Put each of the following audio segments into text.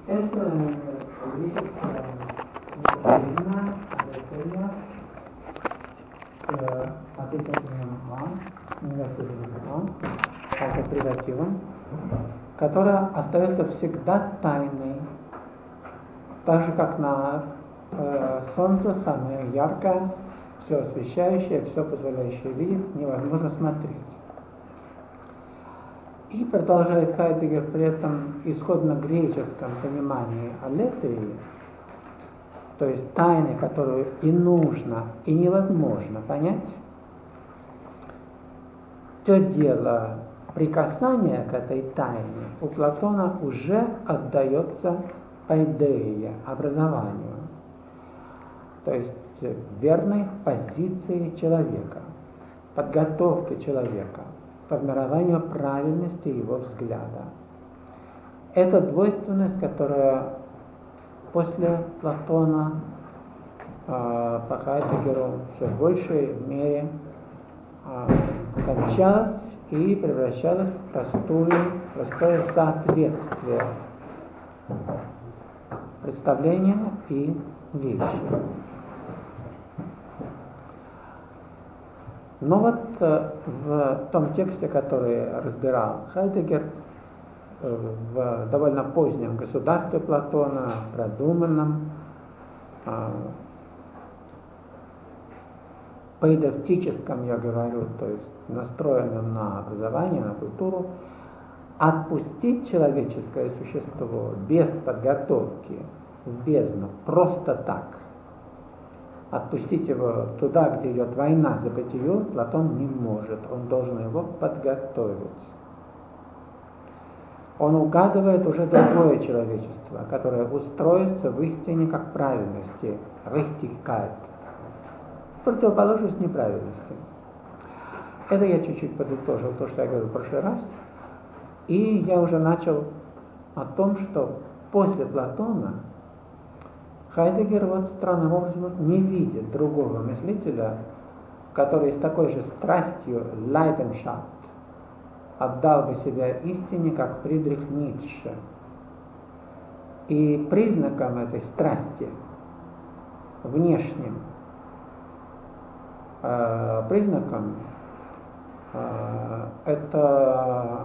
Это греческое неправильно, обращение с отрицательным негативным альтернативом, которая остается всегда тайной, так же как на солнце самое яркое, все освещающее, все позволяющее видеть, невозможно смотреть. И продолжает Хайдеггер при этом исходно-греческом понимании аллетии, то есть тайны, которую и нужно, и невозможно понять, все дело прикасания к этой тайне у Платона уже отдается пaideia, образованию, то есть верной позиции человека, подготовке человека, формированию правильности его взгляда. Это двойственность, которая после Платона по Хайдеггеру все в большей мере кончалась и превращалась в простое соответствие представления и вещи. Но вот в том тексте, который разбирал Хайдеггер, в довольно позднем государстве Платона, продуманном, поэдовтическом, я говорю, то есть настроенном на образование, на культуру, отпустить человеческое существо без подготовки в бездну просто так, отпустить его туда, где идет война за бытие, Платон не может, он должен его подготовить. Он угадывает уже другое человечество, которое устроится в истине как правильности, Richtigkeit, противоположность неправильности. Это я чуть-чуть подытожил то, что я говорил в прошлый раз. И я уже начал о том, что после Платона Хайдеггер вот странным образом не видит другого мыслителя, который с такой же страстью, Leidenschaft, отдал бы себя истине, как Фридрих Ницше. И признаком этой страсти, внешним признаком, это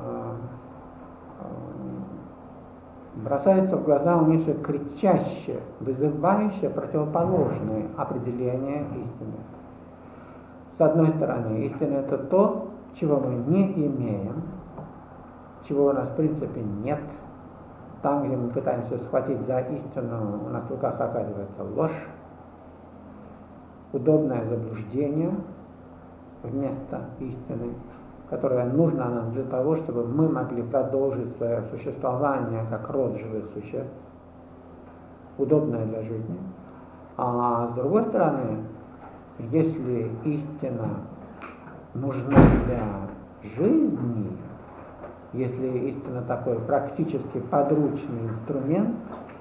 бросается в глаза у Ницше кричащее, вызывающее противоположное определение истины. С одной стороны, истина — это то, чего мы не имеем, чего у нас в принципе нет. Там, где мы пытаемся схватить за истину, у нас в руках оказывается ложь, удобное заблуждение вместо истины, которая нужна нам для того, чтобы мы могли продолжить свое существование как род живых существ, удобное для жизни. А с другой стороны, если истина нужна для жизни, если истина такой практически подручный инструмент,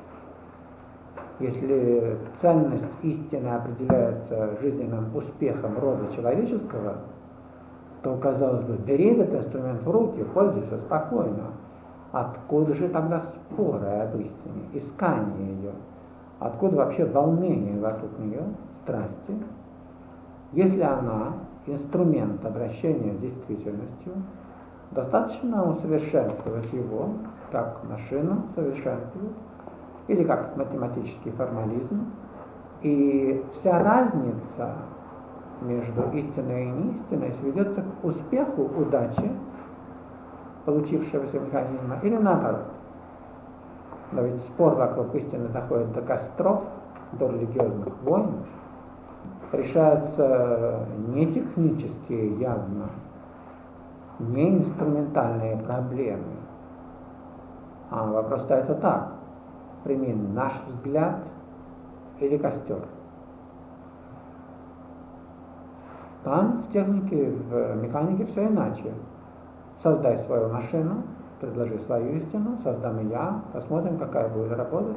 если ценность истины определяется жизненным успехом рода человеческого, то, казалось бы, бери этот инструмент в руки, пользуйся спокойно. Откуда же тогда споры об истине, искание ее? Откуда вообще волнение вокруг нее, страсти? Если она инструмент обращения с действительностью, достаточно усовершенствовать его, как машину совершенствуют, или как математический формализм, и вся разница между истиной и неистиной сведется к успеху, удаче получившегося механизма, или наоборот. Но ведь спор вокруг истины доходит до костров, до религиозных войн, решаются не технические явно, не инструментальные проблемы, а вопрос ставится так: прими наш взгляд или костер. Там в технике, в механике все иначе. Создай свою машину, предложи свою истину, создам и я, посмотрим, какая будет работать.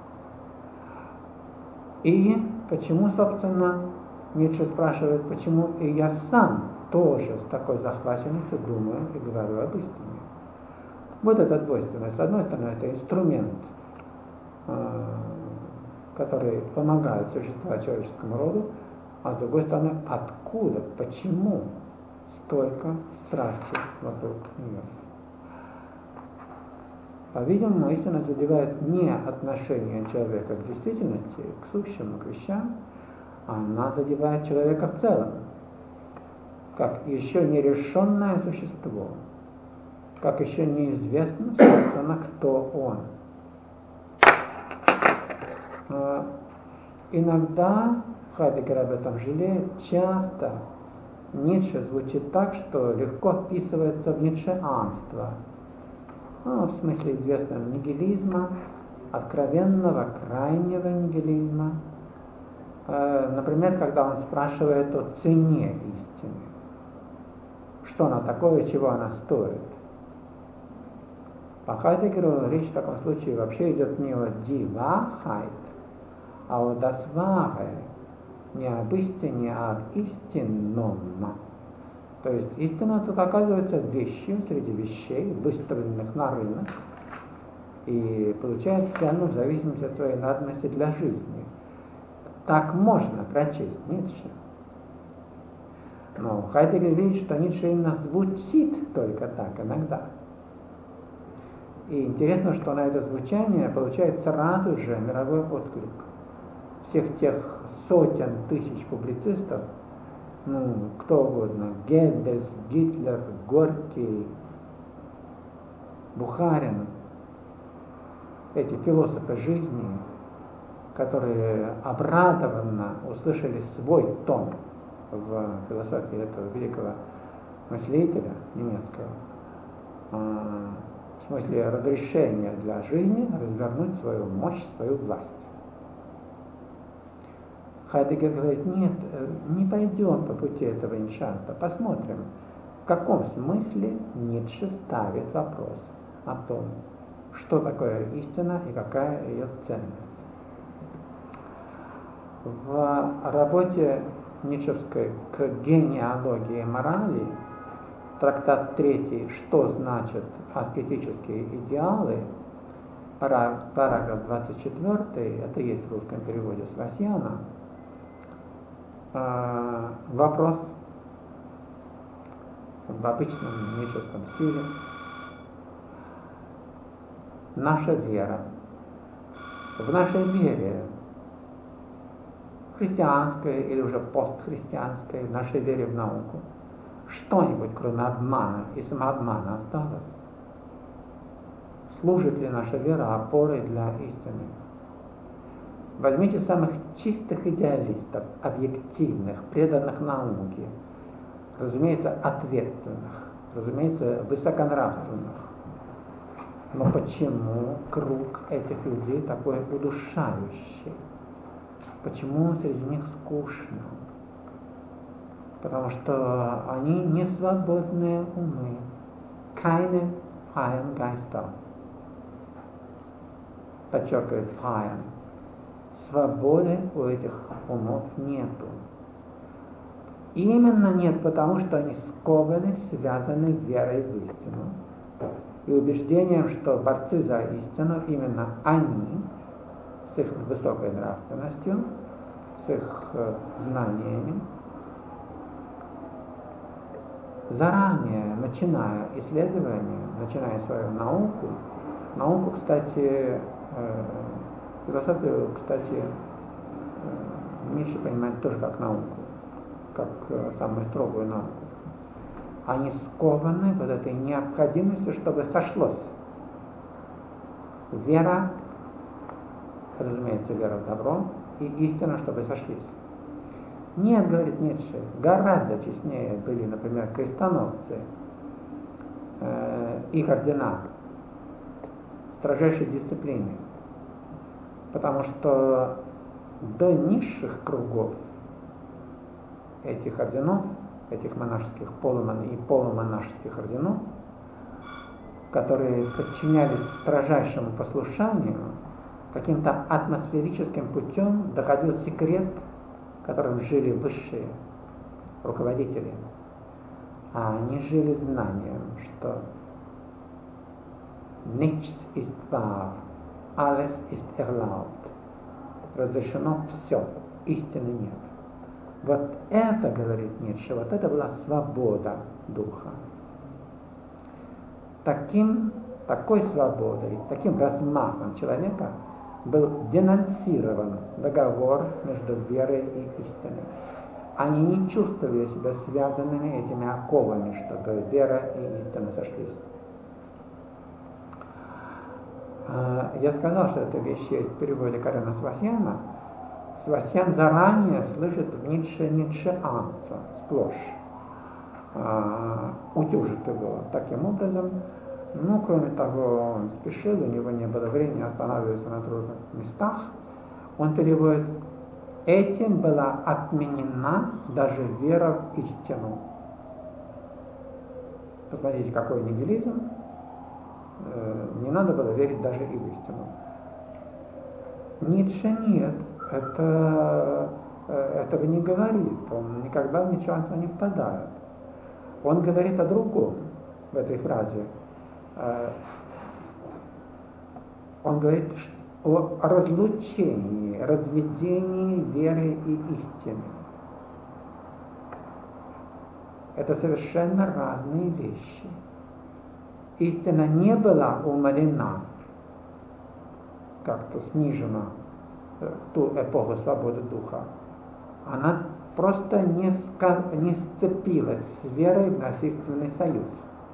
И почему, собственно, Ницше спрашивает, почему и я сам тоже с такой захваченностью думаю и говорю об истине. Вот эта двойственность. С одной стороны, это инструмент которые помогают существовать человеческому роду, а с другой стороны, откуда, почему столько страсти вокруг нее. По-видимому, истина задевает не отношение человека к действительности, к сущему, к вещам, а она задевает человека в целом, как еще нерешенное существо, как еще неизвестно, собственно, кто он. Иногда Хайдеггер об этом жалеет, часто Ницше звучит так, что легко вписывается в ницшеанство, в смысле известного нигилизма, откровенного, крайнего нигилизма. Например, когда он спрашивает о цене истины. Что она такое, чего она стоит. По Хайдеггеру речь в таком случае вообще идет не о die Wahrheit, а о das Wahre, не об истине, а об истинном. То есть истина тут оказывается вещью среди вещей, выставленных на рынок, и получает цену в зависимости от своей надобности для жизни. Так можно прочесть Ницше. Но Хайдеггер видит, что Ницше именно звучит только так иногда. И интересно, что на это звучание получает сразу же мировой отклик. Всех тех сотен тысяч публицистов, кто угодно, Геббельс, Гитлер, Горький, Бухарин, эти философы жизни, которые обрадованно услышали свой тон в философии этого великого мыслителя немецкого, в смысле разрешения для жизни развернуть свою мощь, свою власть. Хайдеггер говорит, нет, не пойдем по пути этого ницшеанства, посмотрим, в каком смысле Ницше ставит вопрос о том, что такое истина и какая ее ценность. В работе ницшевской «К генеалогии морали», трактат 3 «Что значат аскетические идеалы», параграф 24, это есть в русском переводе с Васьяна, вопрос в обычном ницшевском стиле. Наша вера. В нашей вере, христианской или уже постхристианской, в нашей вере в науку, что-нибудь, кроме обмана и самообмана, осталось? Служит ли наша вера опорой для истины? Возьмите самых чистых идеалистов, объективных, преданных науке, разумеется, ответственных, разумеется, высоконравственных. Но почему круг этих людей такой удушающий? Почему среди них скучно? Потому что они не свободные умы. Keine freien Geister. Подчеркивает freien. Свободы у этих умов нету. Именно нет, потому что они скованы, связаны верой в истину и убеждением, что борцы за истину именно они, с их высокой нравственностью, с их знаниями, заранее начиная исследование, начиная свою науку, кстати, философию, кстати, Ницше понимает тоже как науку, как самую строгую науку. Они скованы вот этой необходимостью, чтобы сошлось. Вера, разумеется, вера в добро, и истина, чтобы сошлись. Нет, говорит Ницше, гораздо честнее были, например, крестоносцы, их ордена, строжайшей дисциплины. Потому что до низших кругов этих орденов, этих монашеских и полумонашеских орденов, которые подчинялись строжайшему послушанию, каким-то атмосферическим путем доходил секрет, которым жили высшие руководители. А они жили знанием, что nichts ist wahr, alles ist erlaubt. разрешено все, истины нет. Вот это, говорит Ницше, вот это была свобода духа. Такой свободой, таким размахом человека был денонсирован договор между верой и истиной. Они не чувствовали себя связанными этими оковами, чтобы вера и истина сошлись. Я сказал, что эта вещь есть в переводе Карена Свасьяна. Свасьян заранее слышит в Ницше ницшеанца сплошь, утюжит его таким образом. Ну, кроме того, он спешил, у него не было времени останавливаться на трудных местах. Он переводит: этим была отменена даже вера в истину. Посмотрите, какой нигилизм. Не надо было верить даже и в истину. Ницше нет, этого не говорит. Он никогда в ницшеанство не впадает. Он говорит о другом в этой фразе. Он говорит о разлучении, разведении веры и истины. Это совершенно разные вещи. Истина не была умалена, как-то снижена в ту эпоху свободы духа. Она просто не сцепилась с верой в насильственный союз.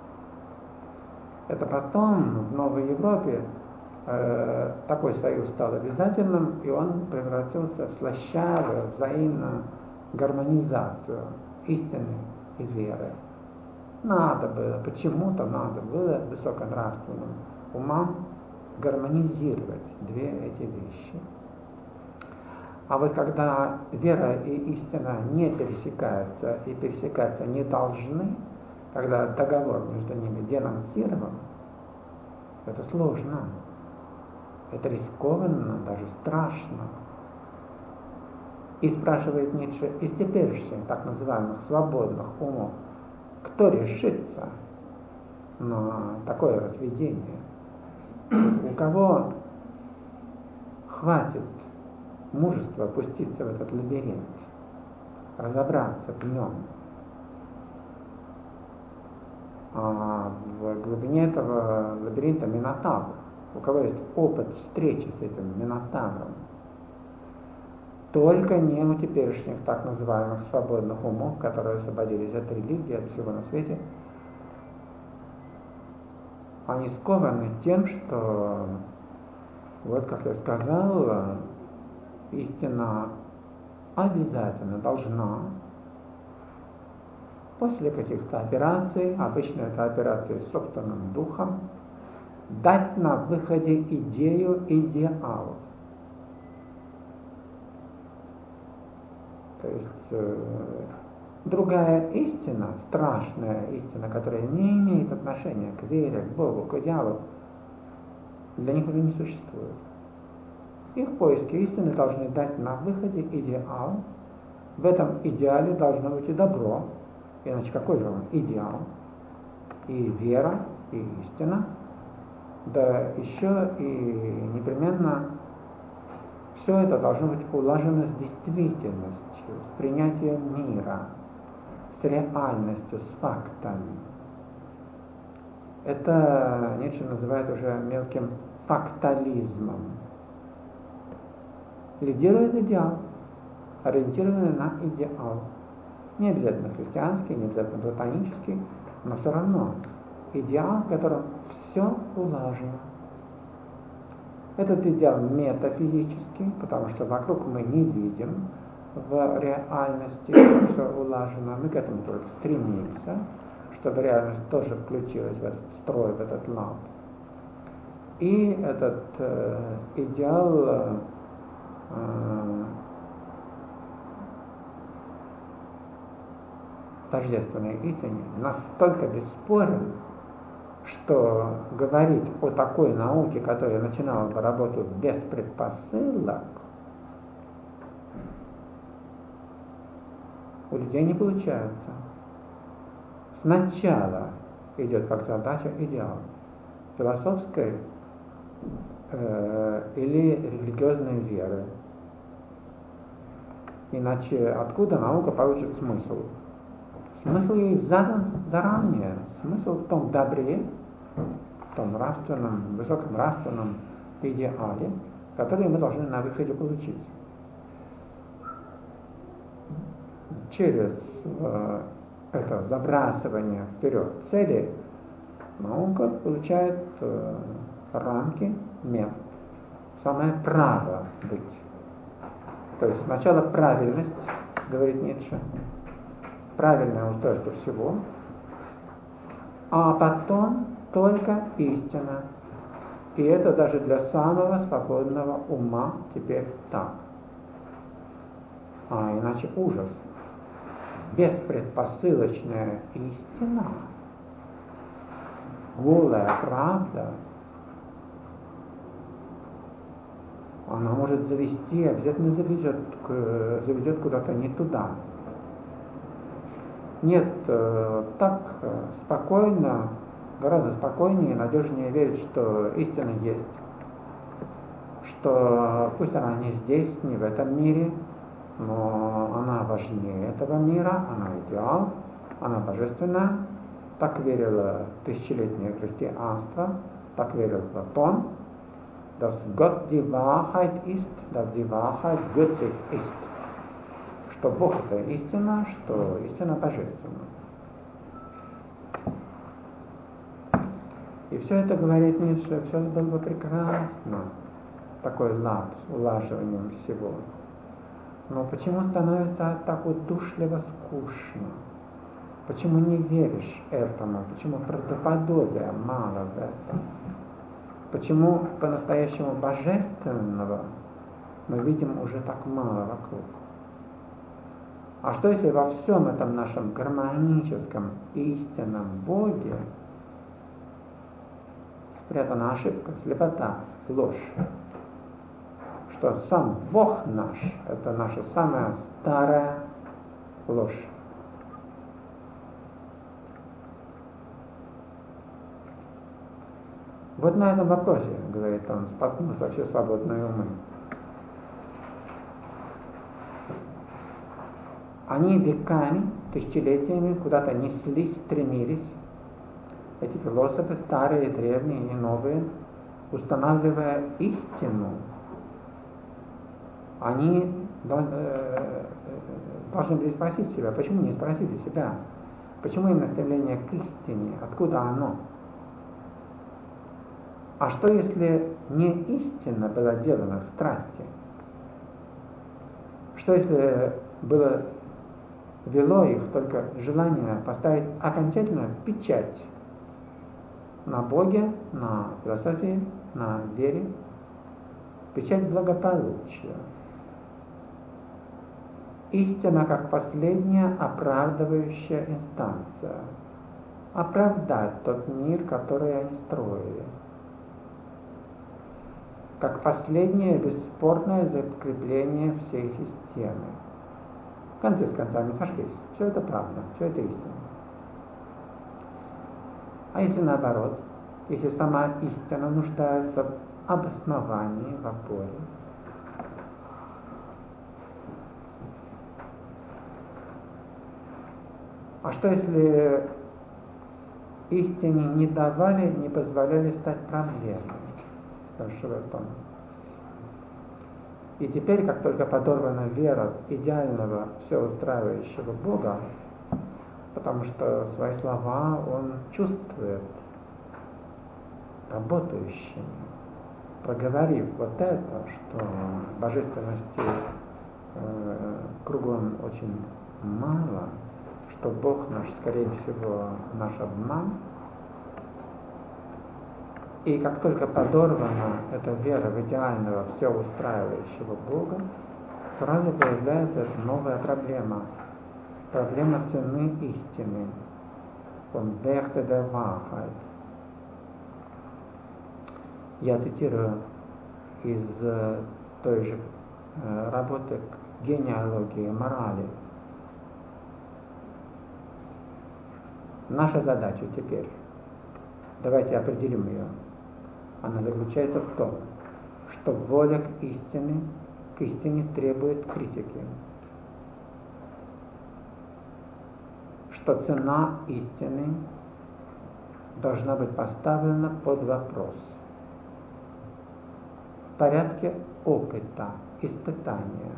Это потом в Новой Европе такой союз стал обязательным, и он превратился в слащавую взаимную гармонизацию истины и веры. Почему-то надо было высоконравственным умам гармонизировать две эти вещи. А вот когда вера и истина не пересекаются и пересекаться не должны, когда договор между ними денонсирован, это сложно, это рискованно, даже страшно. И спрашивает Ницше из теперешних так называемых свободных умов, кто решится на такое разведение? У кого хватит мужества опуститься в этот лабиринт, разобраться в нем? А в глубине этого лабиринта Минотавр. У кого есть опыт встречи с этим Минотавром? Только не у теперешних так называемых свободных умов, которые освободились от религии, от всего на свете. Они скованы тем, что, вот как я сказал, истина обязательно должна после каких-то операций, обычно это операции с собственным духом, дать на выходе идею, идеал. То есть другая истина, страшная истина, которая не имеет отношения к вере, к Богу, к идеалу, для них уже не существует. Их поиски истины должны дать на выходе идеал. В этом идеале должно быть и добро, иначе какой же он идеал? И вера, и истина, да еще и непременно все это должно быть улажено с действительностью, с принятием мира, с реальностью, с фактами. Это Ницше называет уже мелким фактализмом. Лидирует идеал, ориентированный на идеал. Не обязательно христианский, не обязательно платонический, но все равно идеал, в котором все улажено. Этот идеал метафизический, потому что вокруг мы не видим в реальности, все улажено. Мы к этому только стремимся, чтобы реальность тоже включилась в этот строй, в этот лад. И этот идеал тождественной истине настолько бесспорен, что говорить о такой науке, которая начинала бы работу без предпосылок, у людей не получается. Сначала идет как задача идеал философской или религиозной веры, Иначе откуда наука получит смысл? Смысл ей задан заранее. Смысл в том добре, в том нравственном, высоком нравственном идеале, который мы должны на выходе получить. Через это забрасывание вперед цели наука получает рамки, метод, самое право быть. То есть сначала правильность, говорит Ницше, правильное устройство всего, а потом только истина. И это даже для самого свободного ума теперь так. А иначе ужас. Беспредпосылочная истина, голая правда, она может завести, обязательно заведет куда-то не туда. Нет, так спокойно, гораздо спокойнее и надежнее верить, что истина есть, что пусть она не здесь, не в этом мире, но она важнее этого мира, она идеал, она божественна. Так верило тысячелетнее христианство, так верил Платон. Dass Gott die Wahrheit ist, dass die Wahrheit göttlich ist. Что Бог это истина, что истина божественна. И все это, говорит Ницше, все это было бы прекрасно, такой лад с улаживанием всего. Но почему становится так удушливо скучно? Почему не веришь этому? Почему правдоподобия мало в этом? Почему по-настоящему божественного мы видим уже так мало вокруг? А что если во всем этом нашем гармоническом истинном Боге спрятана ошибка, слепота, ложь? Что сам Бог наш – это наша самая старая ложь. Вот на этом вопросе, говорит он, споткнутся все свободные умы. Они веками, тысячелетиями куда-то неслись, стремились, эти философы, старые, древние и новые, устанавливая истину, они должны были спросить себя, почему не спросили себя, почему именно стремление к истине, откуда оно? А что если не истина была делана в страсти? Что если вело их только желание поставить окончательную печать на Боге, на философии, на вере, печать благополучия? Истина как последняя оправдывающая инстанция. Оправдать тот мир, который они строили. Как последнее бесспорное закрепление всей системы. Концы с концами сошлись. Все это правда, все это истина. А если наоборот, если сама истина нуждается в обосновании, в опоре? А что если истине не давали, не позволяли стать проблемой? Спрашивает он. И теперь, как только подорвана вера в идеального, все устраивающего Бога, потому что свои слова он чувствует работающими, проговорив вот это, что божественности кругом очень мало, что Бог наш, скорее всего, наш обман. И как только подорвана эта вера в идеального, все устраивающего Бога, сразу появляется эта новая проблема. Проблема цены истины. Vom Werte der Wahrheit. Я цитирую из той же работы «Генеалогии морали». Наша задача теперь, давайте определим ее, она заключается в том, что воля к истине требует критики. что цена истины должна быть поставлена под вопрос в порядке опыта, испытания.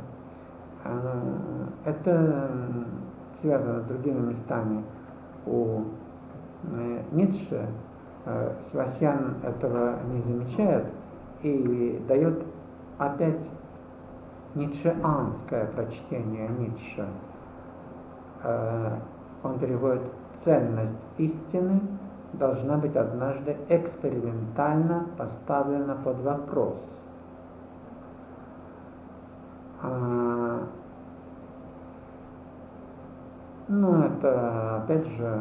Это связано с другими местами у Ницше. Севастьян этого не замечает и дает опять ницшеанское прочтение Ницше. Он переводит: ценность истины должна быть однажды экспериментально поставлена под вопрос. Ну, это, опять же,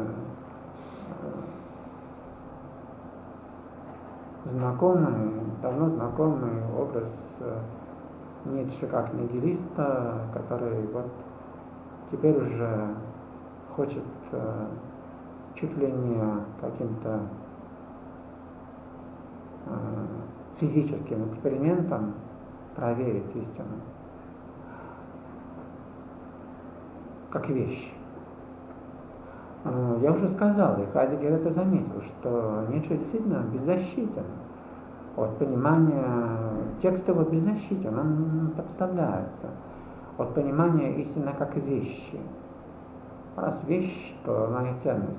давно знакомый образ Ницше как нигилиста, который вот теперь уже хочет чуть ли не каким-то физическим экспериментом проверить истину как вещь. Я уже сказал, и Хайдеггер это заметил, что Ницше действительно беззащитен от понимания, текст его беззащитен, он подставляется от понимания истины как вещи. Раз вещь, то она и ценность.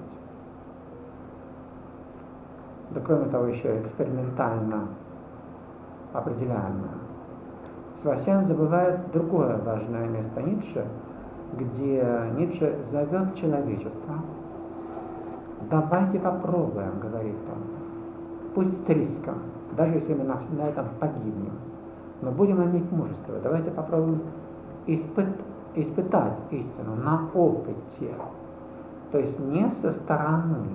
Да кроме того, еще экспериментально определяемая. Севастьян забывает другое важное место Ницше, где Ницше зовет человечество. Давайте попробуем, говорит он, пусть с риском, даже если мы на этом погибнем, но будем иметь мужество. Давайте попробуем испытать истину на опыте, то есть не со стороны,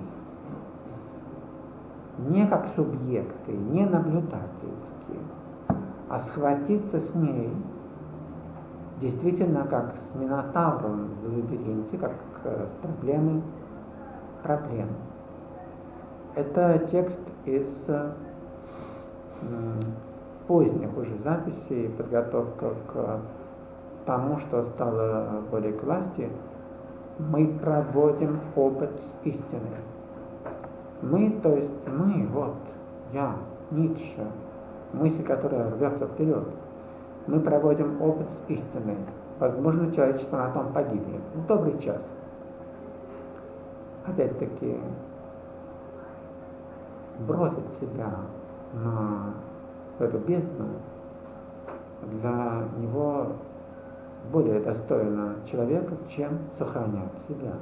не как субъекты, не наблюдательски, а схватиться с ней действительно как с Минотавром в лабиринте, как с проблемой проблем. Это текст из поздних уже записей, подготовка к тому, что стало волей к власти. Мы проводим опыт с истиной. Мы, то есть мы, вот, я, Ницше, мысль, которая рвется вперед. Мы проводим опыт с истиной. Возможно, человечество на том погибнет. Добрый час. Опять-таки, бросить себя на эту бездну для него более достойно человека, чем сохранять себя.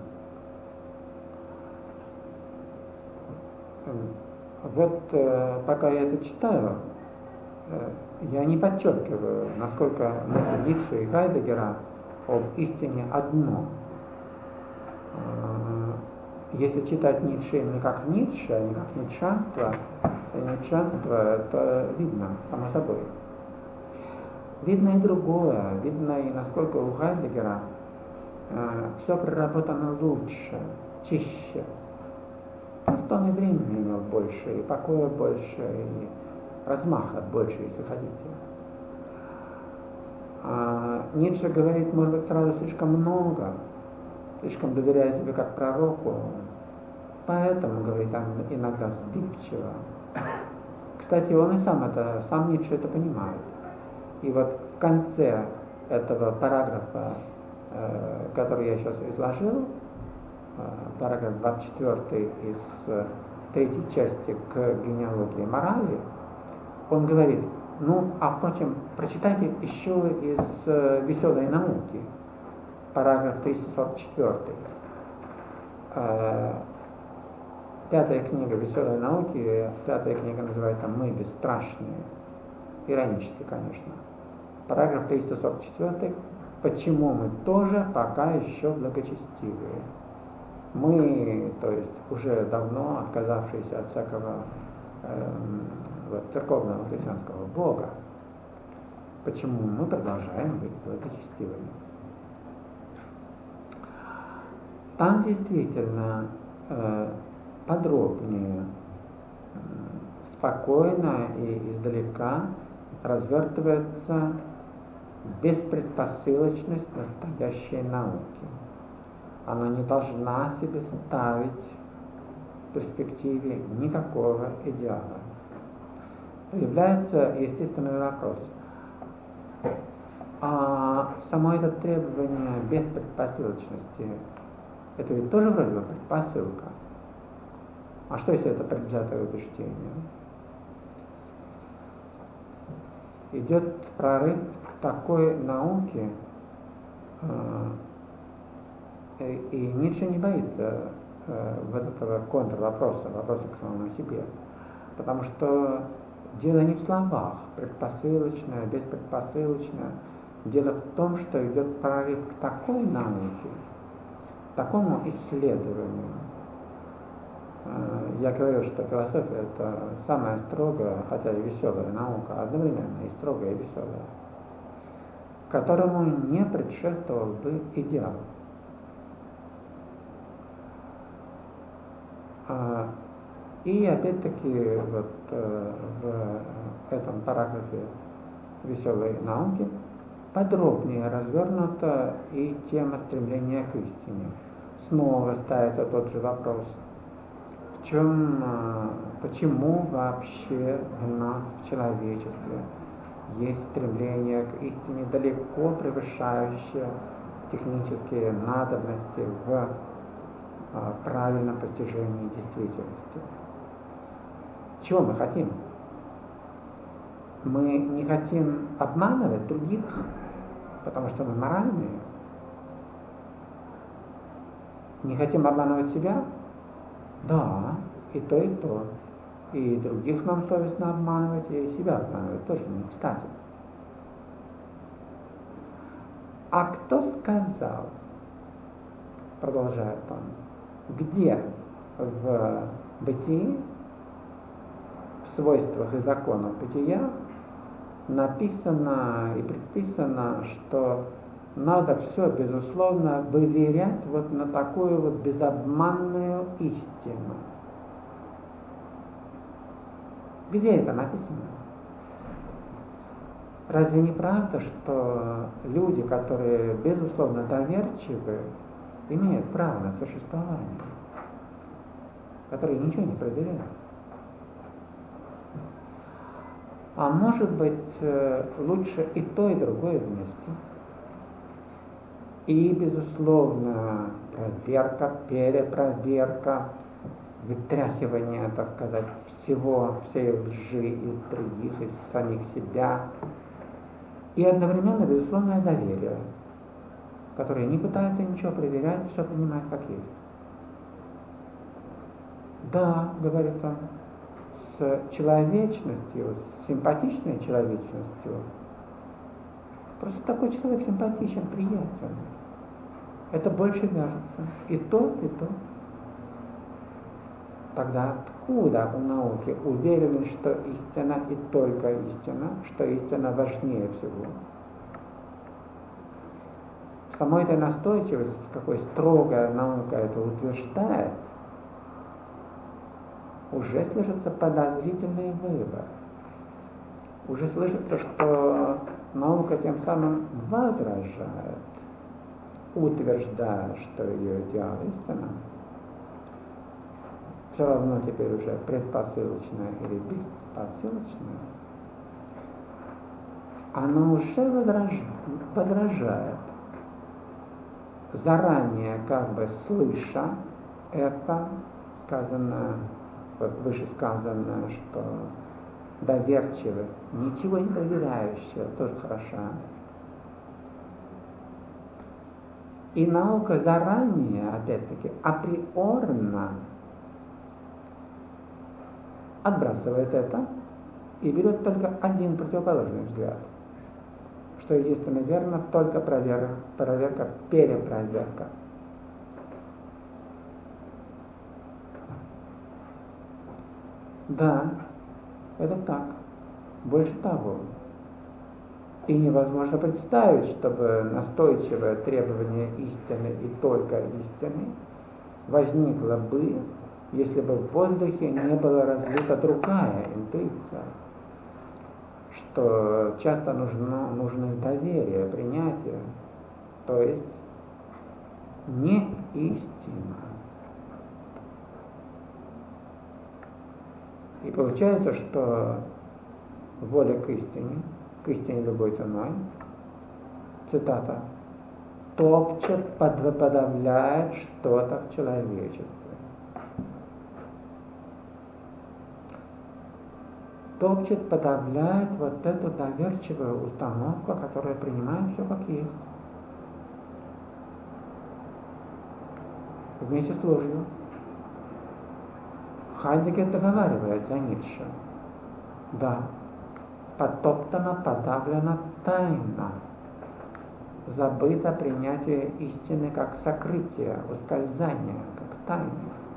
Вот пока я это читаю, я не подчеркиваю, насколько мысль Ницше и Хайдеггера об истине одно. Если читать Ницше именно как Ницше, а не как ницшанство, это видно, само собой. Видно и другое, видно и насколько у Хайдеггера все проработано лучше, чище. Просто он и времени имел больше, и покоя больше, и размаха больше, если хотите. Ницше говорит, может быть, сразу слишком много, слишком доверяя себе как пророку, поэтому, говорит, он иногда сбивчиво. Кстати, он и сам Ницше это понимает. И вот в конце этого параграфа, который я сейчас изложил, параграф 24 из третьей части к генеалогии морали, он говорит, впрочем, прочитайте еще из «Веселой науки», параграф 344. Пятая книга «Веселой науки», пятая книга называется «Мы бесстрашные», иронически, конечно. Параграф 344. Почему мы тоже пока еще благочестивые? Мы, то есть уже давно отказавшиеся от всякого церковного христианского Бога, почему мы продолжаем быть благочестивыми? Там действительно подробнее, спокойно и издалека развертывается беспредпосылочность настоящей науки. она не должна себе ставить в перспективе никакого идеала. Появляется естественный вопрос. А само это требование беспредпосылочности, это ведь тоже вроде бы предпосылка. А что если это предвзятое убеждение? Идет прорыв к такой науке, и Ницше не боится вот этого контрвопроса, вопроса к самому себе. Потому что дело не в словах, предпосылочное, беспредпосылочное. Дело в том, что идет прорыв к такой науке, такому исследованию. Я говорю, что философия — это самая строгая, хотя и веселая наука, одновременно и строгая, и веселая, которому не предшествовал бы идеал. И опять-таки вот в этом параграфе веселой науки подробнее развернута и тема стремления к истине. Снова ставится тот же вопрос. Почему вообще в нас, в человечестве, есть стремление к истине, далеко превышающее технические надобности в правильном постижении действительности? Чего мы хотим? Мы не хотим обманывать других, потому что мы моральные. Не хотим обманывать себя? Да, и то, и то. И других нам совестно обманывать, и себя обманывать тоже не кстати. А кто сказал, продолжает он, где в бытии, в свойствах и законах бытия написано и предписано, что надо все, безусловно, выверять вот на такую вот безобманную истину? Где это написано? Разве не правда, что люди, которые, безусловно, доверчивы, имеют право на существование, которые ничего не проверяют? А может быть, лучше и то, и другое вместе? И, безусловно, проверка, перепроверка, вытряхивание, так сказать, всей лжи из других, из самих себя. И одновременно безусловное доверие, которое не пытается ничего проверять, все принимает как есть. Да, говорит он, с человечностью, с симпатичной человечностью, просто такой человек симпатичен, приятен. Это больше вяжется. И то, и то. Тогда откуда у науки уверенность, что истина и только истина, что истина важнее всего? Самой этой настойчивости, какой строгая наука это утверждает, уже слышится подозрительный выбор. Уже слышится, что наука тем самым возражает, утверждая, что ее идеал истина, все равно теперь уже предпосылочное или беспосылочное, она уже возражает, заранее как бы слыша это сказанное, вот вышесказанное, что доверчивость, ничего не проверяющая, тоже хороша. И наука заранее, опять-таки, априорно отбрасывает это и берет только один противоположный взгляд, что единственно верно, только проверка, перепроверка. Да, это так. Больше того. И невозможно представить, чтобы настойчивое требование истины и только истины возникло бы, если бы в воздухе не была развита другая интуиция, что часто нужно доверие, принятие, то есть не истина. И получается, что воля к истине любой ценой, цитата, топчет, подавляет что-то в человечестве. Топчет, подавляет вот эту доверчивую установку, которая принимает все как есть. Вместе с ложью. Хайдеггер договаривает за Ницше. Да, потоптана, подавлена тайна. Забыто принятие истины как сокрытие, ускользание, как тайна.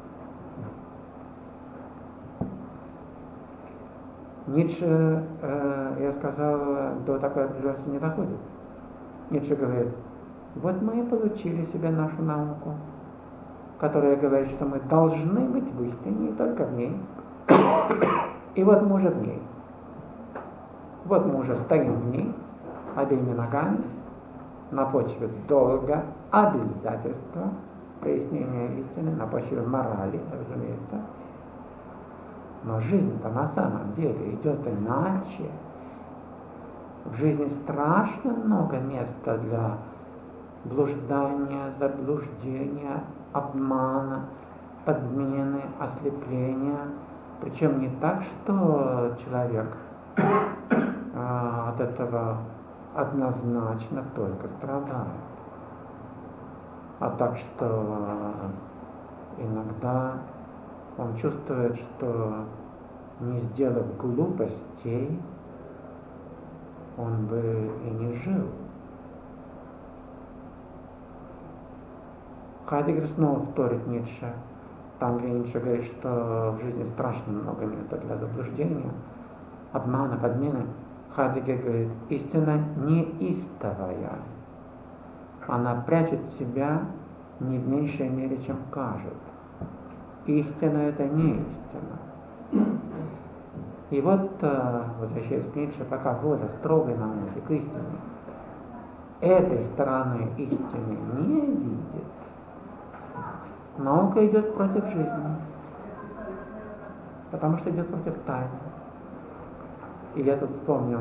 Ницше, я сказал, до такой определенности не доходит. Ницше говорит, вот мы и получили себе нашу науку, которая говорит, что мы должны быть в истине и только в ней. И вот мы уже в ней. Вот мы уже стоим в ней обеими ногами на почве долга, обязательства, прояснения истины, на почве морали, разумеется. Но жизнь-то на самом деле идет иначе. В жизни страшно много места для блуждания, заблуждения, обмана, подмены, ослепления. Причем не так, что человек от этого однозначно только страдает, а так, что иногда он чувствует, что не сделав глупостей, он бы и не жил. Хайдеггер снова вторит Ницше, там, где Ницше говорит, что в жизни страшно много места для заблуждения, обмана, подмены. Хайдеггер говорит, истина неистовая. Она прячет себя не в меньшей мере, чем кажет. Истина — это не истина. И вот, возвращаясь к Ницше, пока воля строгой науки к истине этой стороны истины не видит, наука идет против жизни, потому что идет против тайны. И я тут вспомнил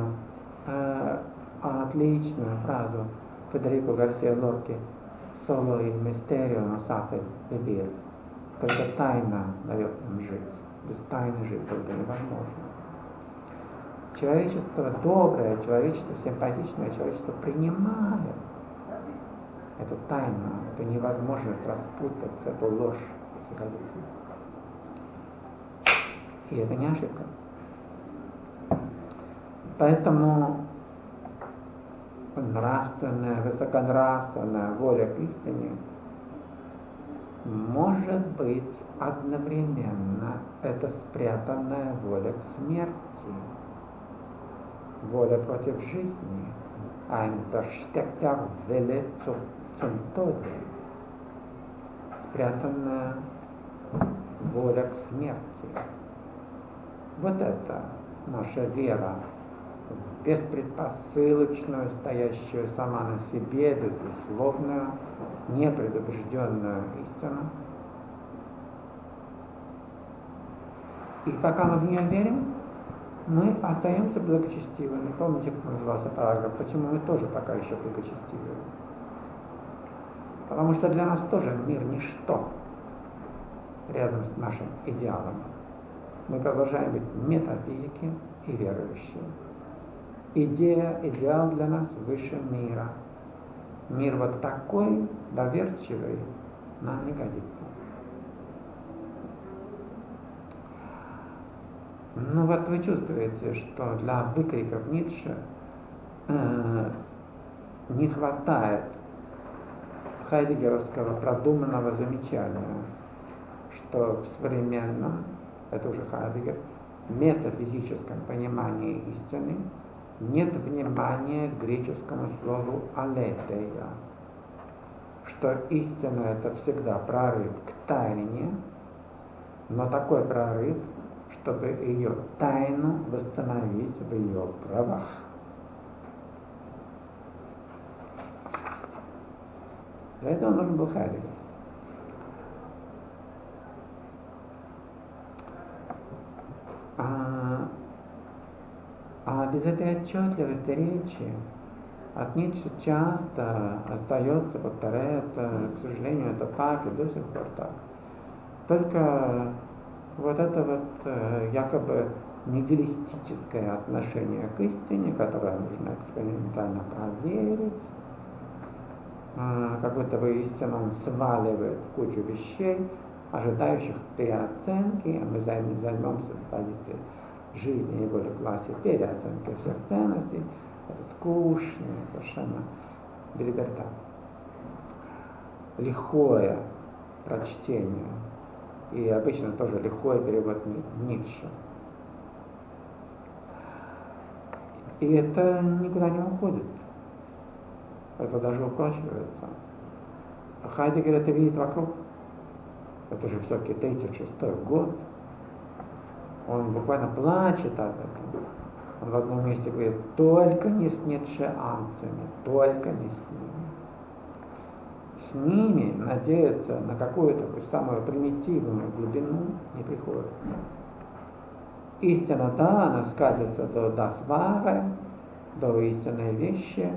отличную фразу Федерико Гарсия Лорки «Solo il misterio non sa vivere». Только тайна дает нам жить. Без тайны жить только невозможно. Человечество доброе, человечество симпатичное, человечество принимает эту тайну, эту невозможность распутать, эту ложь психологии. И это не ошибка. Поэтому нравственная, высоконравственная воля к истине может быть одновременно это спрятанная воля к смерти, воля против жизни, ein versteckter Wille zum Tode, спрятанная воля к смерти. Вот это наша вера, беспредпосылочную, стоящую сама на себе, безусловную, непредубежденную истину. И пока мы в нее верим, мы остаемся благочестивыми. Помните, как назывался параграф? Почему мы тоже пока еще благочестивы? Потому что для нас тоже мир ничто рядом с нашим идеалом. Мы продолжаем быть метафизики и верующие. Идеал для нас выше мира. Мир вот такой, доверчивый, нам не годится. Ну вот вы чувствуете, что для выкриков Ницше не хватает хайдеггеровского продуманного замечания, что в современном, это уже Хайдеггер, метафизическом понимании истины нет внимания к греческому слову «алетея», что истина — это всегда прорыв к тайне, но такой прорыв, чтобы ее тайну восстановить в ее правах. Для этого нужен был Хайдеггер. без этой отчетливости речи от Ницше часто остается, повторяется, к сожалению, это так и до сих пор так. Только вот это вот якобы нигилистическое отношение к истине, которое нужно экспериментально проверить, как будто бы истину он сваливает в кучу вещей, ожидающих переоценки, а мы займемся с позиции жизни и воли к власти переоценкой всех ценностей. Это скучно, совершенно белиберда. Лихое прочтение, и обычно тоже лихой перевод Ницше. И это никуда не уходит. Это даже упрочивается. Хайдеггер это видит вокруг. Это же все-таки 1936 год. Он буквально плачет об этом. Он в одном месте говорит: только не с ницшеанцами, только не с ними. С ними надеяться на какую-то самую примитивную глубину не приходится. Истина, да, она скатится до дасвары, до истинной вещи,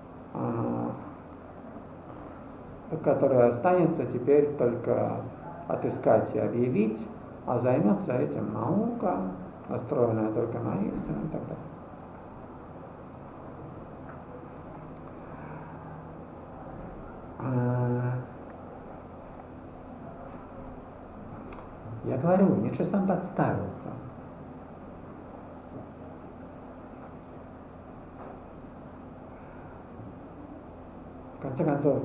которая останется теперь только отыскать и объявить, а займется этим наука, настроенная только на истину и так далее. Я говорю, Ницше сам подставился. В конце концов,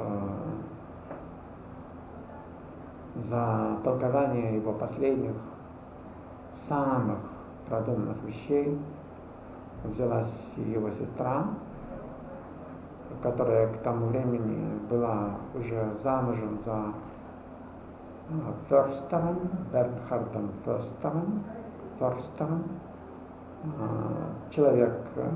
за толкование его последних, самых продуманных вещей взялась его сестра, которая к тому времени была уже замужем за Ферстером, Бернхардом Ферстером, человек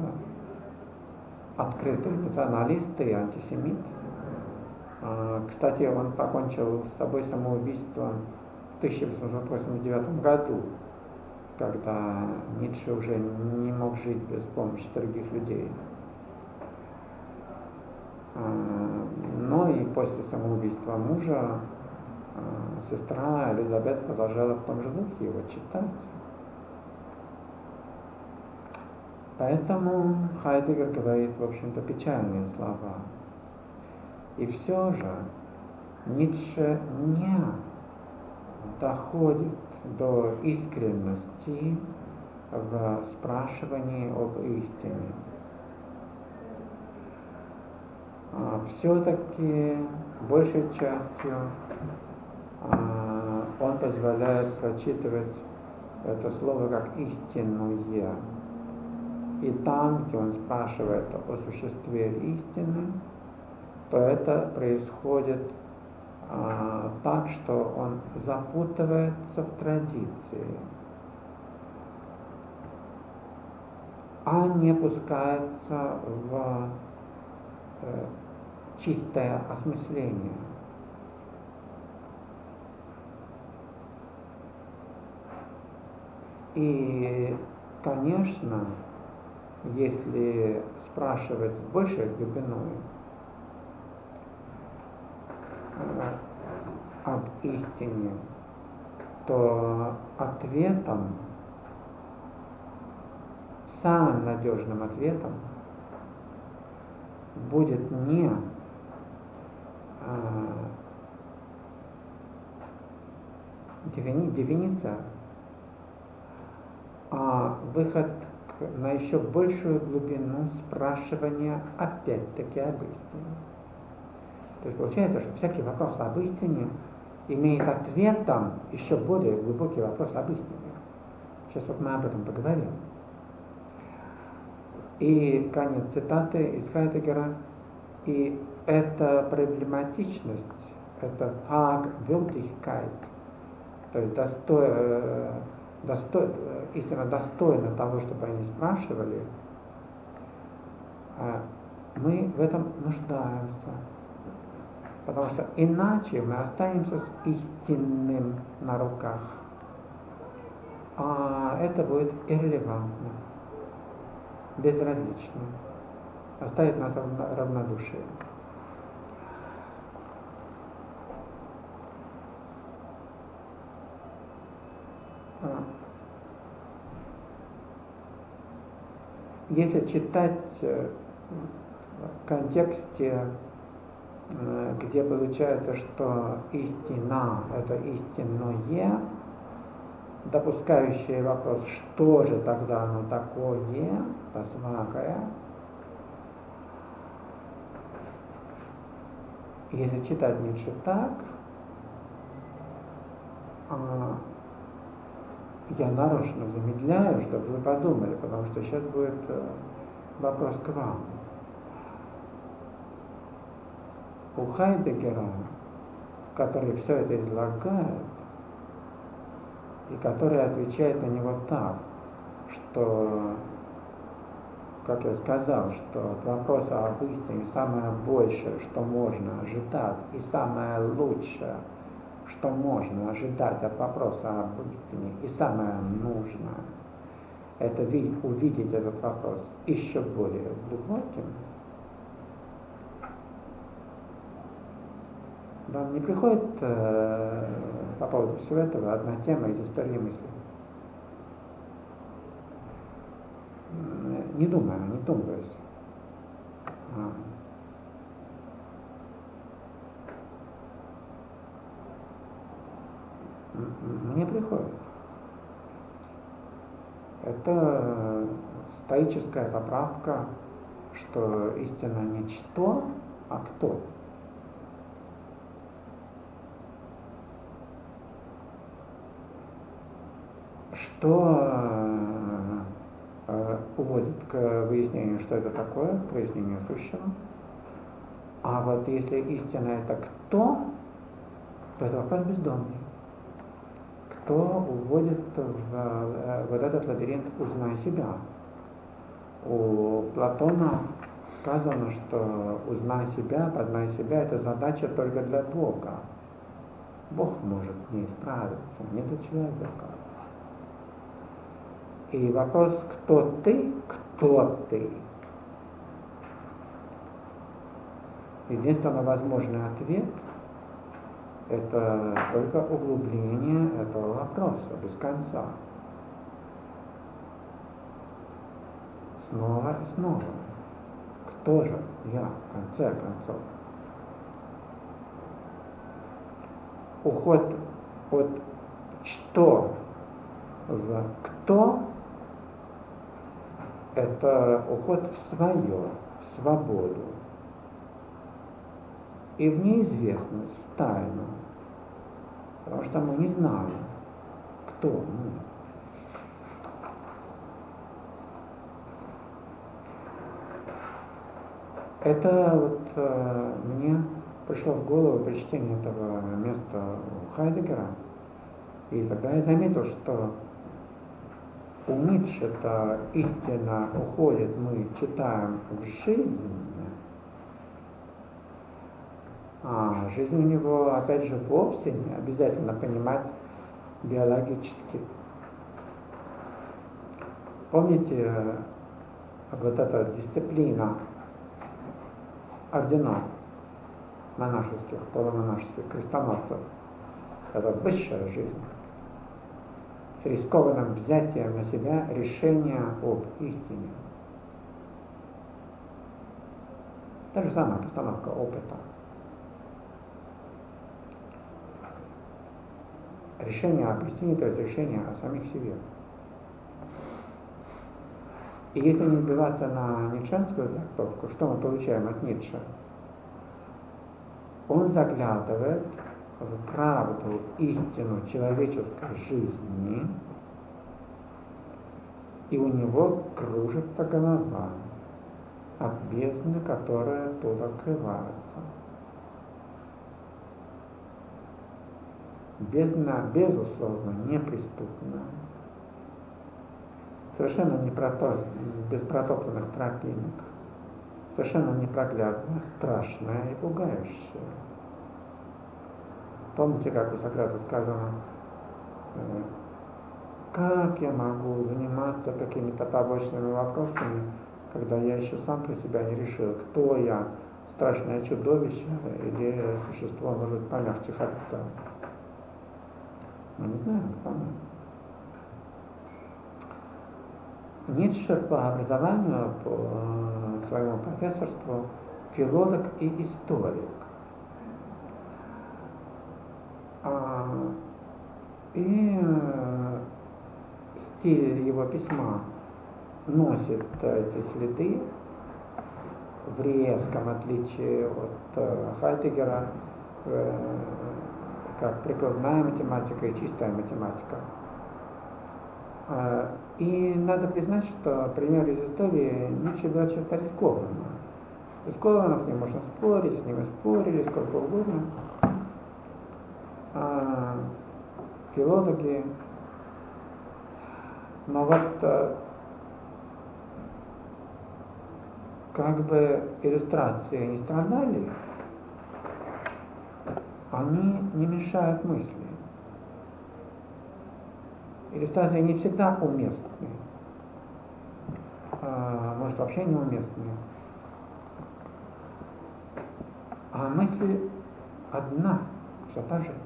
открытый националист и антисемит. Кстати, он покончил с собой самоубийством в 1889 году, когда Ницше уже не мог жить без помощи других людей. Но и после самоубийства мужа сестра Элизабет продолжала в том же духе его читать. Поэтому Хайдеггер говорит, в общем-то, печальные слова. И все же Ницше не доходит до искренности в спрашивании об истине. Все-таки большей частью он позволяет прочитывать это слово как истинное. И там, где он спрашивает о существе истины, то это происходит так, что он запутывается в традиции, а не пускается в чистое осмысление. И, конечно, если спрашивать с большей глубиной об истине, то ответом, самым надежным ответом будет не дефиниция, а выход на еще большую глубину спрашивания опять-таки об истине. То есть получается, что всякий вопрос об истине имеет ответом еще более глубокий вопрос об истине. Сейчас вот мы об этом поговорим. И конец цитаты из Хайдеггера. И эта проблематичность, это Fragwürdigkeit, то есть истинно достойно того, чтобы они спрашивали, мы в этом нуждаемся. Потому что иначе мы останемся с истинным на руках. А это будет иррелевантно. безразличны, оставить нас равнодушие. Если читать в контексте, где получается, что истина — это истинное, допускающее вопрос, что же тогда оно такое, тасвакая. Если читать Ницше так, я нарочно замедляю, чтобы вы подумали, потому что сейчас будет вопрос к вам. У Хайдеггера, который все это излагает, и который отвечает на него так, что, как я сказал, что от вопроса об истине самое большее, что можно ожидать, и самое лучшее, что можно ожидать от вопроса об истине, и самое нужное, это увидеть этот вопрос еще более глубоким. Вам не приходит по поводу всего этого одна тема из истории мысли? Не думаю, не думаюсь. Мне приходит. Это стоическая поправка, что истина не что, а кто. Что уводит к выяснению, что это такое, к прояснению сущего. А вот если истина это кто, то это вопрос бездомный. Кто уводит в вот этот лабиринт «Узнай себя». У Платона сказано, что «Узнай себя, познай себя» — это задача только для Бога. Бог может не справиться, не для человека. И вопрос «Кто ты?» Кто ты? Единственно возможный ответ — это только углубление этого вопроса без конца. Снова и снова. Кто же я в конце концов? Уход от что в кто — это уход в свое, в свободу и в неизвестность, в тайну, потому что мы не знаем, кто мы. Это вот мне пришло в голову при чтении этого места у Хайдеггера, и тогда я заметил, что у Ницше-то истина уходит, мы читаем в жизнь, а жизнь у него, опять же, вовсе не обязательно понимать биологически. Помните вот эта дисциплина орденов монашеских, полумонашеских крестоносцев? Это высшая жизнь с рискованным взятием на себя решения об истине. Та же самая постановка опыта. Решение об истине, то есть решение о самих себе. И если не сбиваться на ницшанскую трактовку, что мы получаем от Ницше? Он заглядывает в правду, истину человеческой жизни, и у него кружится голова от бездны, которая тут открывается. Бездна, безусловно, неприступна. Совершенно не без протоптанных тропинок. Совершенно непроглядная, страшная и пугающая. Помните, как у Сократа сказано, как я могу заниматься какими-то побочными вопросами, когда я еще сам про себя не решил, кто я, страшное чудовище или существо, может быть, помягче характера. Мы не знаем, кто мы. Ницше по образованию, по своему профессорству, филолог и историк. И стиль его письма носит эти следы в резком отличие от Хайдеггера, как прикладная математика и чистая математика. И надо признать, что пример из истории Ницше была черта рискованная. Рискованно, с ним можно спорить, с ним и спорили сколько угодно. Филологи, но вот как бы иллюстрации не страдали, они не мешают мысли. Иллюстрации не всегда уместны, может вообще неуместны. А мысль одна, все та же.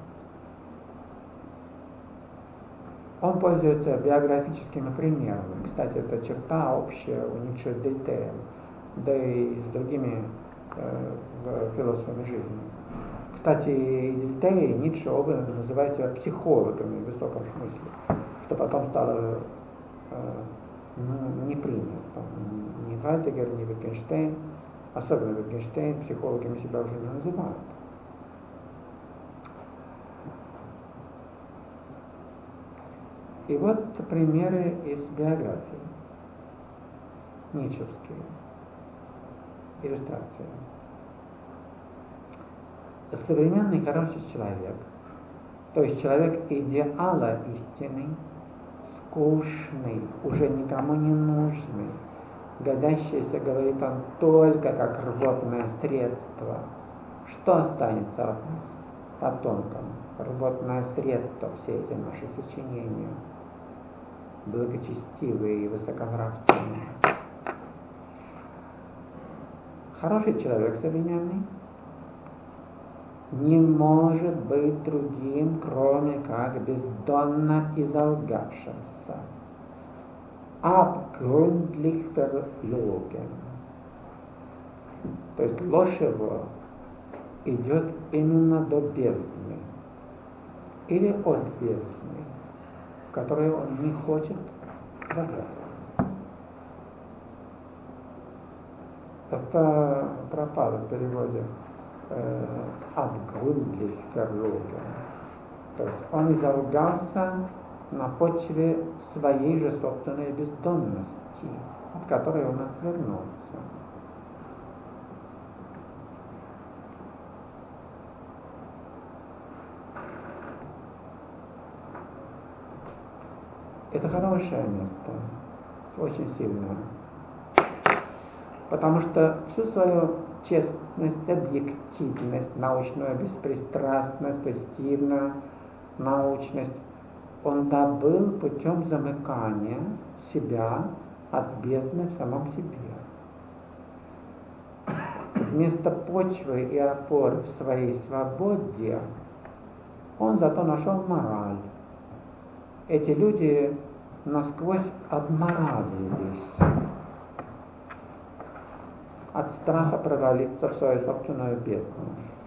Он пользуется биографическими примерами. Кстати, это черта общая у Ницше с Дельтеем, да и с другими философами жизни. Кстати, и Дельтей, и Ницше оба называют себя психологами в высоком смысле, что потом стало не принято. Ни Хайдеггер, ни Wittgenstein, особенно Wittgenstein, психологами себя уже не называют. И вот примеры из биографии. Ницшевские. Иллюстрации. Современный хороший человек, то есть человек идеала истины, скучный, уже никому не нужный, годящийся, говорит он, только как рвотное средство. Что останется от нас потомкам? Рвотное средство, все эти наши сочинения, благочестивые и высоконравственные. Хороший человек современный не может быть другим, кроме как бездонно изолгавшимся. Abgründlich verlogen. То есть ложь его идет именно до бездны или от бездны, в которую он не хочет заглядывать. Это пропало в переводе abgründlich verlogen. То есть он изолгался на почве своей же собственной бездонности, от которой он отвернулся. Это хорошее место, очень сильное. Потому что всю свою честность, объективность, научную беспристрастность, позитивную научность он добыл путем замыкания себя от бездны в самом себе. Вместо почвы и опоры в своей свободе он зато нашел мораль. Эти люди насквозь обморалились от страха провалиться в свою собственную бездну.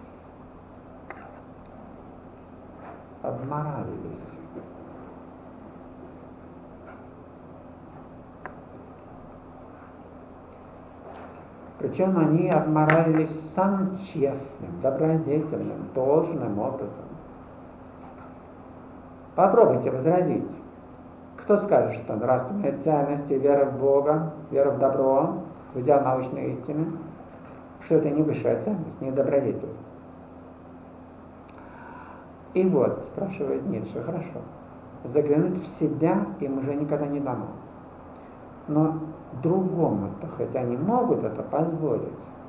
Обморалились. Причем они обморалились самым честным, добродетельным, должным образом. Попробуйте возразить. Кто скажет, что нравственные ценности, вера в Бога, вера в добро, в идеал научной истины, что это не высшая ценность, не добродетель? И вот, спрашивает Ницше, хорошо, заглянуть в себя им уже никогда не дано. Но другому-то, хоть они могут это позволить,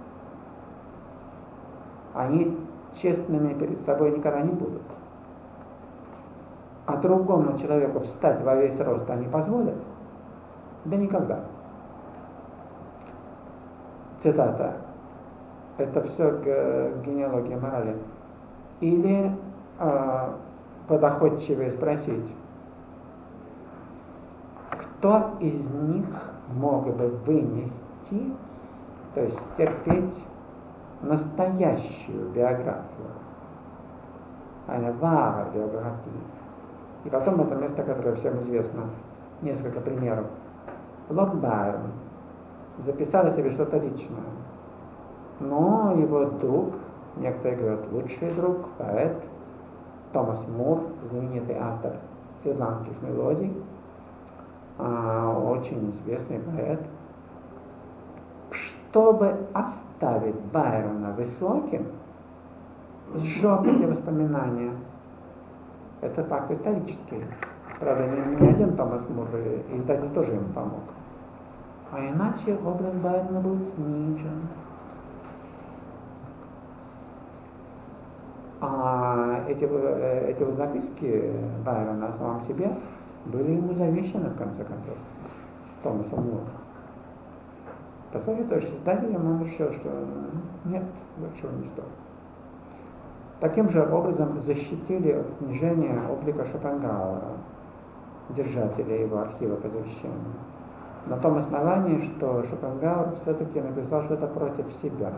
они честными перед собой никогда не будут. А другому человеку встать во весь рост они позволят? Да никогда. цитата, это все генеалогия морали, или подоходчивее спросить, кто из них мог бы вынести, то есть терпеть настоящую биографию, а не вара биографии. И потом это место, которое всем известно, несколько примеров. Лорд Байрон записал себе что-то личное, но его друг, некоторые говорят, лучший друг, поэт, Томас Мур, знаменитый автор ирландских мелодий, очень известный поэт, чтобы оставить Байрона высоким, сжег эти воспоминания. Это факт исторический. Правда, не один Томас Мур, издатель тоже ему помог. А иначе образ Байрона был снижен. А эти записки Байрона о самом себе были ему завещаны, в конце концов, Томасом Муром. Посоветуешь издателям, он решил, что нет, лучше не стоит. Таким же образом защитили от снижения облика Шопенгауэра, держателя его архива по завещанию, на том основании, что Шопенгауэр все-таки написал что-то против себя.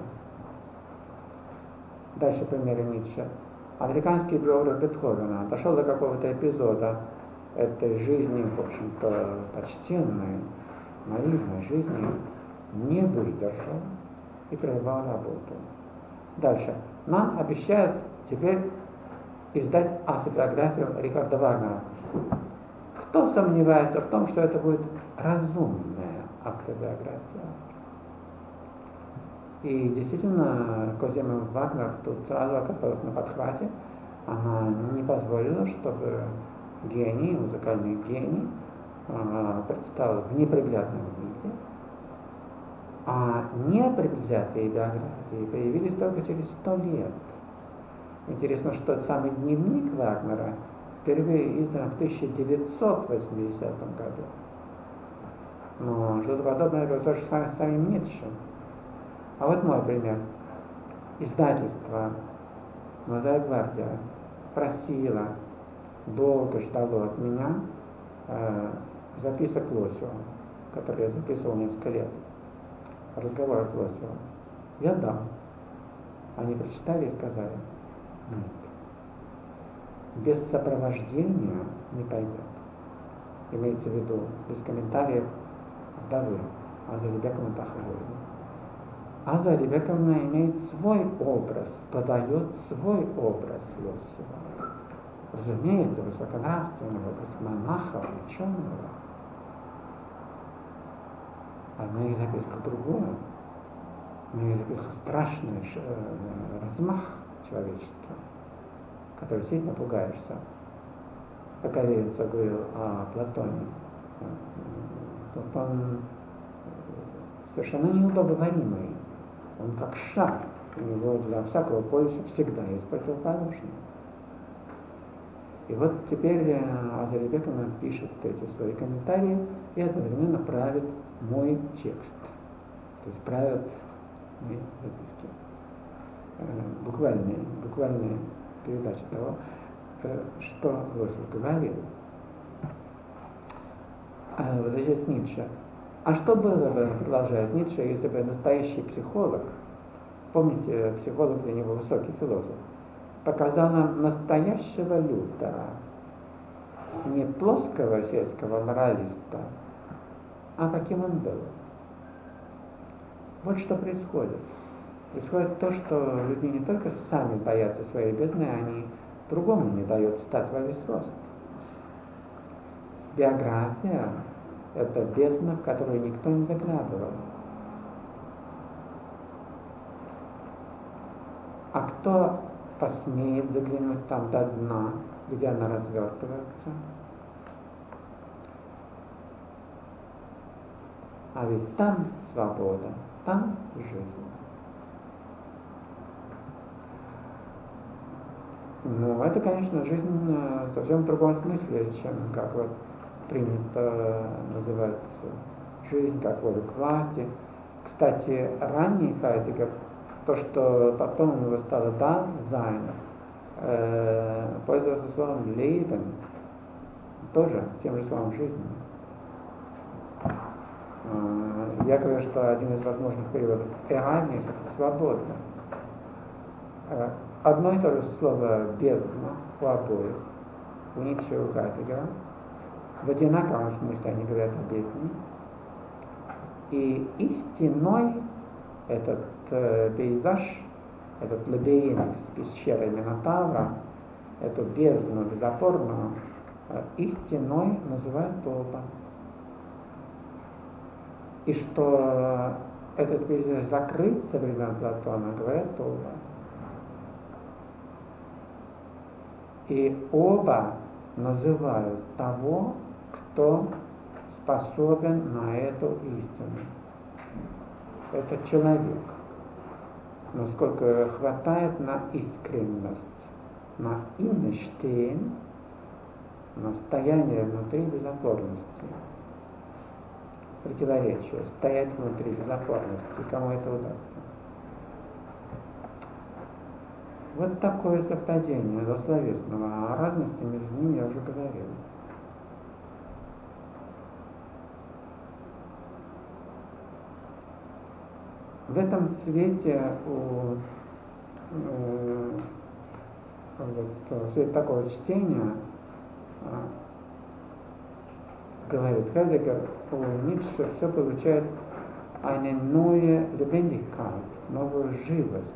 Дальше примеры Ницше. Американский биограф Бетховена дошел до какого-то эпизода этой жизни, в общем-то, почтенной, наивной жизни, не выдержал и прервал работу. Дальше. Нам обещают теперь издать автобиографию Рихарда Вагнера. Кто сомневается в том, что это будет разумная автобиография? И действительно, Козьма Вагнер тут сразу оказалась на подхвате. Она не позволила, чтобы гений, музыкальный гений, предстал в неприглядном виде. А непредвзятые биографии появились только через 100 лет. Интересно, что тот самый дневник Вагнера впервые издан в 1980 году. Но что-то подобное было тоже с самим Ницше. А вот мой пример. Издательство «Молодая гвардия» просило, долго ждало от меня записок Лосева, которые я записывал несколько лет. Разговор с Лосевым. Я дал. Они прочитали и сказали, нет. Без сопровождения не пойдет. Имеется в виду без комментариев вдовы Аза Алибековны Таховой. Аза Алибековна имеет свой образ, подает свой образ Лосева. Разумеется, высоконравственный образ монаха, ученого. А в моих записках другое. В моих записках страшный размах человечества, который сильно пугаешься. Как Аверинцев говорил о Платоне. Он совершенно неудобоваримый. Он как шар. У него для всякого полюса всегда есть противоположный. И вот теперь Аза Алибековна пишет эти свои комментарии и одновременно правит мой текст. То есть правят мои записки. Буквальная передача того, что Лосев говорил. Возвращаясь к Ницше. А что было бы, продолжает Ницше, если бы настоящий психолог, помните, психолог для него высокий философ, показал нам настоящего Лютера, не плоского сельского моралиста, а каким он был. Вот что происходит. Происходит то, что люди не только сами боятся своей бездны, они другому не дают встать во весь рост. Биография — это бездна, в которую никто не заглядывал. А кто посмеет заглянуть там до дна, где она развертывается? А ведь там свобода, там жизнь. Ну, это, конечно, жизнь совсем в другом смысле, чем как вот принято называть жизнь как волю к власти, к Кстати, ранний Хайдеггер, то, что потом у него стало Dasein, пользовался словом Leben, тоже тем же словом жизнь. Я говорю, что один из возможных переводов Ereignis — это свободно. Одно и то же слово бездна у обоих, у Ницше и у Хайдеггера. В одинаковом смысле они говорят о бездне. И истиной этот пейзаж, этот лабиринт с пещерой Минотавра, эту бездну безопорную, истиной называют оба. И что этот пейзаж закрыт со времен Платона, говорят оба. И оба называют того, кто способен на эту истину. Это человек. Насколько хватает на искренность, на Innenstehen, на стояние внутри безопорности. Противоречие, стоять внутри безопорности, кому это удастся. Вот такое совпадение злословесного, а о разности между ними я уже говорил. В этом свете в свете такого чтения говорит Хайдеггер, у Ницше все получает eine neue Lebendigkeit, новую живость.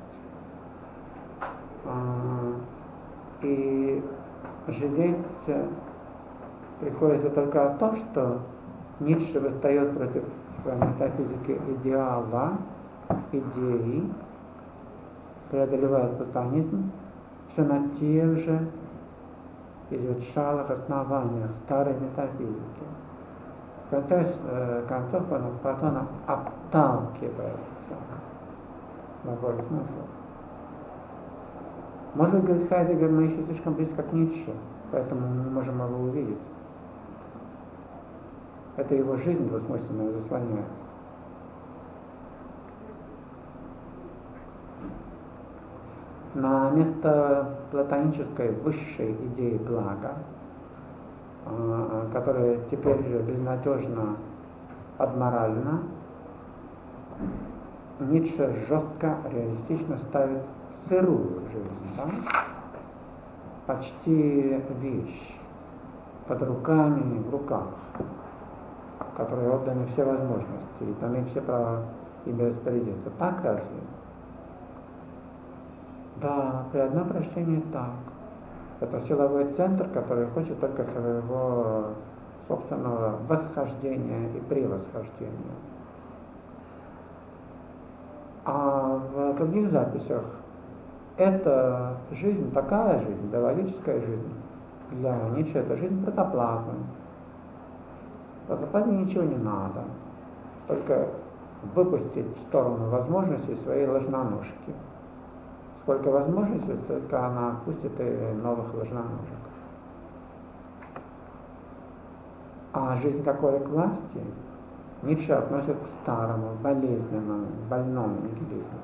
И жалеть приходится только о том, что Ницше восстает против метафизики идеала, идеи, преодолевает платонизм, все на тех же изветшалых основаниях старой метафизики. В конце концов он от Платона отталкивается на более смыслов. Может быть, говорит Хайдеггер, мы еще слишком близко к Ницше, поэтому мы не можем его увидеть. Это его жизнь двусмысленная заслоняет. На место платонической высшей идеи блага, которая теперь безнадежно адморальна, Ницше жестко, реалистично ставит сырую жизнь, да? Почти вещь, под руками, в руках, которой отданы все возможности и даны все права ими распорядиться. Так разве? Да, при одном прощении так. Это силовой центр, который хочет только своего собственного восхождения и превосхождения. А в других записях это жизнь, такая жизнь, биологическая жизнь. Для Ницше это жизнь протоплазмы. Протоплазме ничего не надо, только выпустить в сторону возможностей свои ложноножки. Сколько возможностей, столько она пустит и новых ложноножек. А жизнь какой к власти Ницше относит к старому, болезненному, больному нигилизму.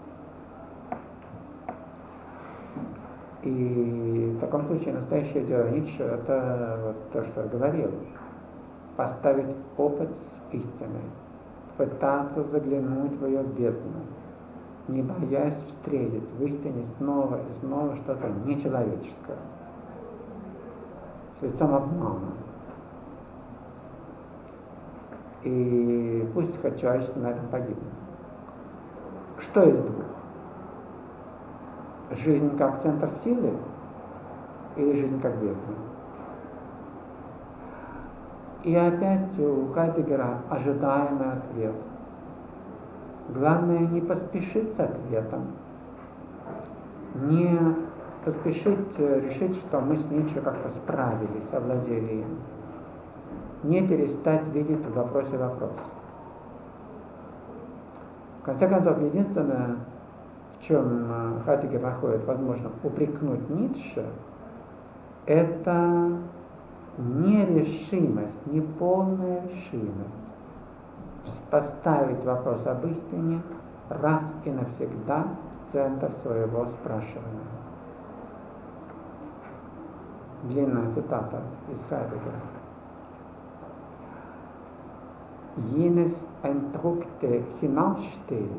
И в таком случае настоящее дело Ницше — это вот то, что я говорил. Поставить опыт с истиной, пытаться заглянуть в ее бездну, не боясь встретить в истине снова и снова что-то нечеловеческое, с лицом обмана. И пусть хоть человечество на этом погибнет. Что из двух? Жизнь как центр силы или жизнь как бездна? И опять у Хайдеггера ожидаемый ответ. Главное не поспешить с ответом, не поспешить решить, что мы с Ницше как-то справились, овладели им. Не перестать видеть в вопросе вопрос. В конце концов, единственное, в чем Хайдеггер находит возможно упрекнуть Ницше, это нерешимость, неполная решимость поставить вопрос об истине раз и навсегда в центр своего спрашивания. Длинная цитата из Хайдеггера. Jenes entrückte Hinausstehen,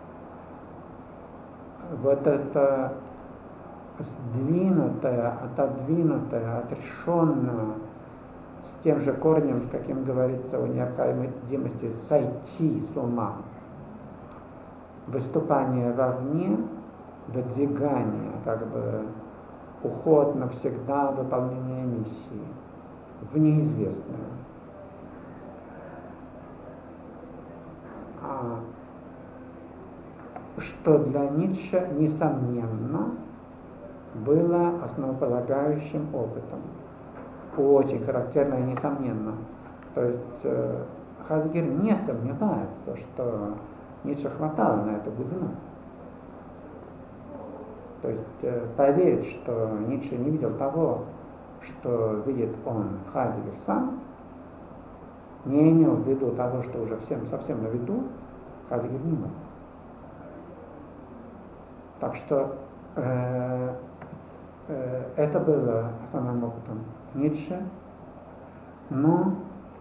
вот это сдвинутое, отодвинутое, отрешенное, с тем же корнем, с каким говорится о необходимости сойти с ума, выступание вовне, выдвигание, как бы уход навсегда, выполнение миссии в неизвестное. Что для Ницше, несомненно, было основополагающим опытом. Очень характерно и несомненно. То есть Хайдеггер не сомневается, что Ницше хватало на эту глубину. То есть поверить, что Ницше не видел того, что видит он, Хайдеггер сам, не имел в виду того, что уже совсем на виду, Хайдеггер не мог. Так что это было основным опытом Ницше, но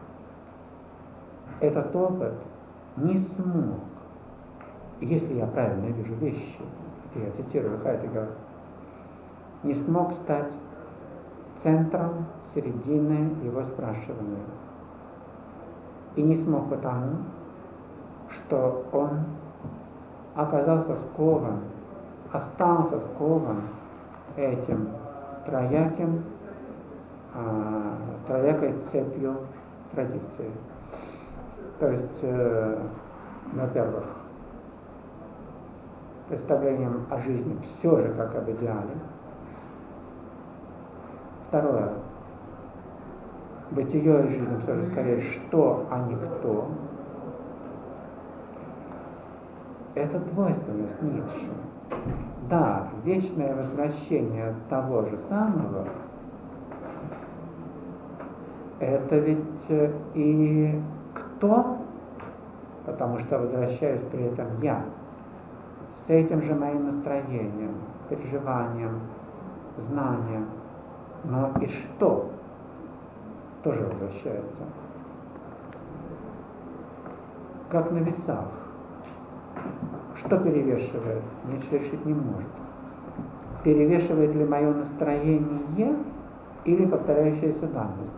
этот опыт не смог, если я правильно вижу вещи, я цитирую Хайдеггера, не смог стать центром, середины его спрашивания. И не смог потому, что он оказался скован, остался скован этим троякой цепью традиции. То есть, во-первых, представлением о жизни все же как об идеале. Второе, бытие и жизнь все же скорее что, а не кто. Это двойственность Ницше. Да, вечное возвращение того же самого, это ведь и кто, потому что возвращаюсь при этом я, с этим же моим настроением, переживанием, знанием, но и что тоже возвращается. Как на весах. Что перевешивает? Ницше решить не может. Перевешивает ли мое настроение или повторяющаяся данность?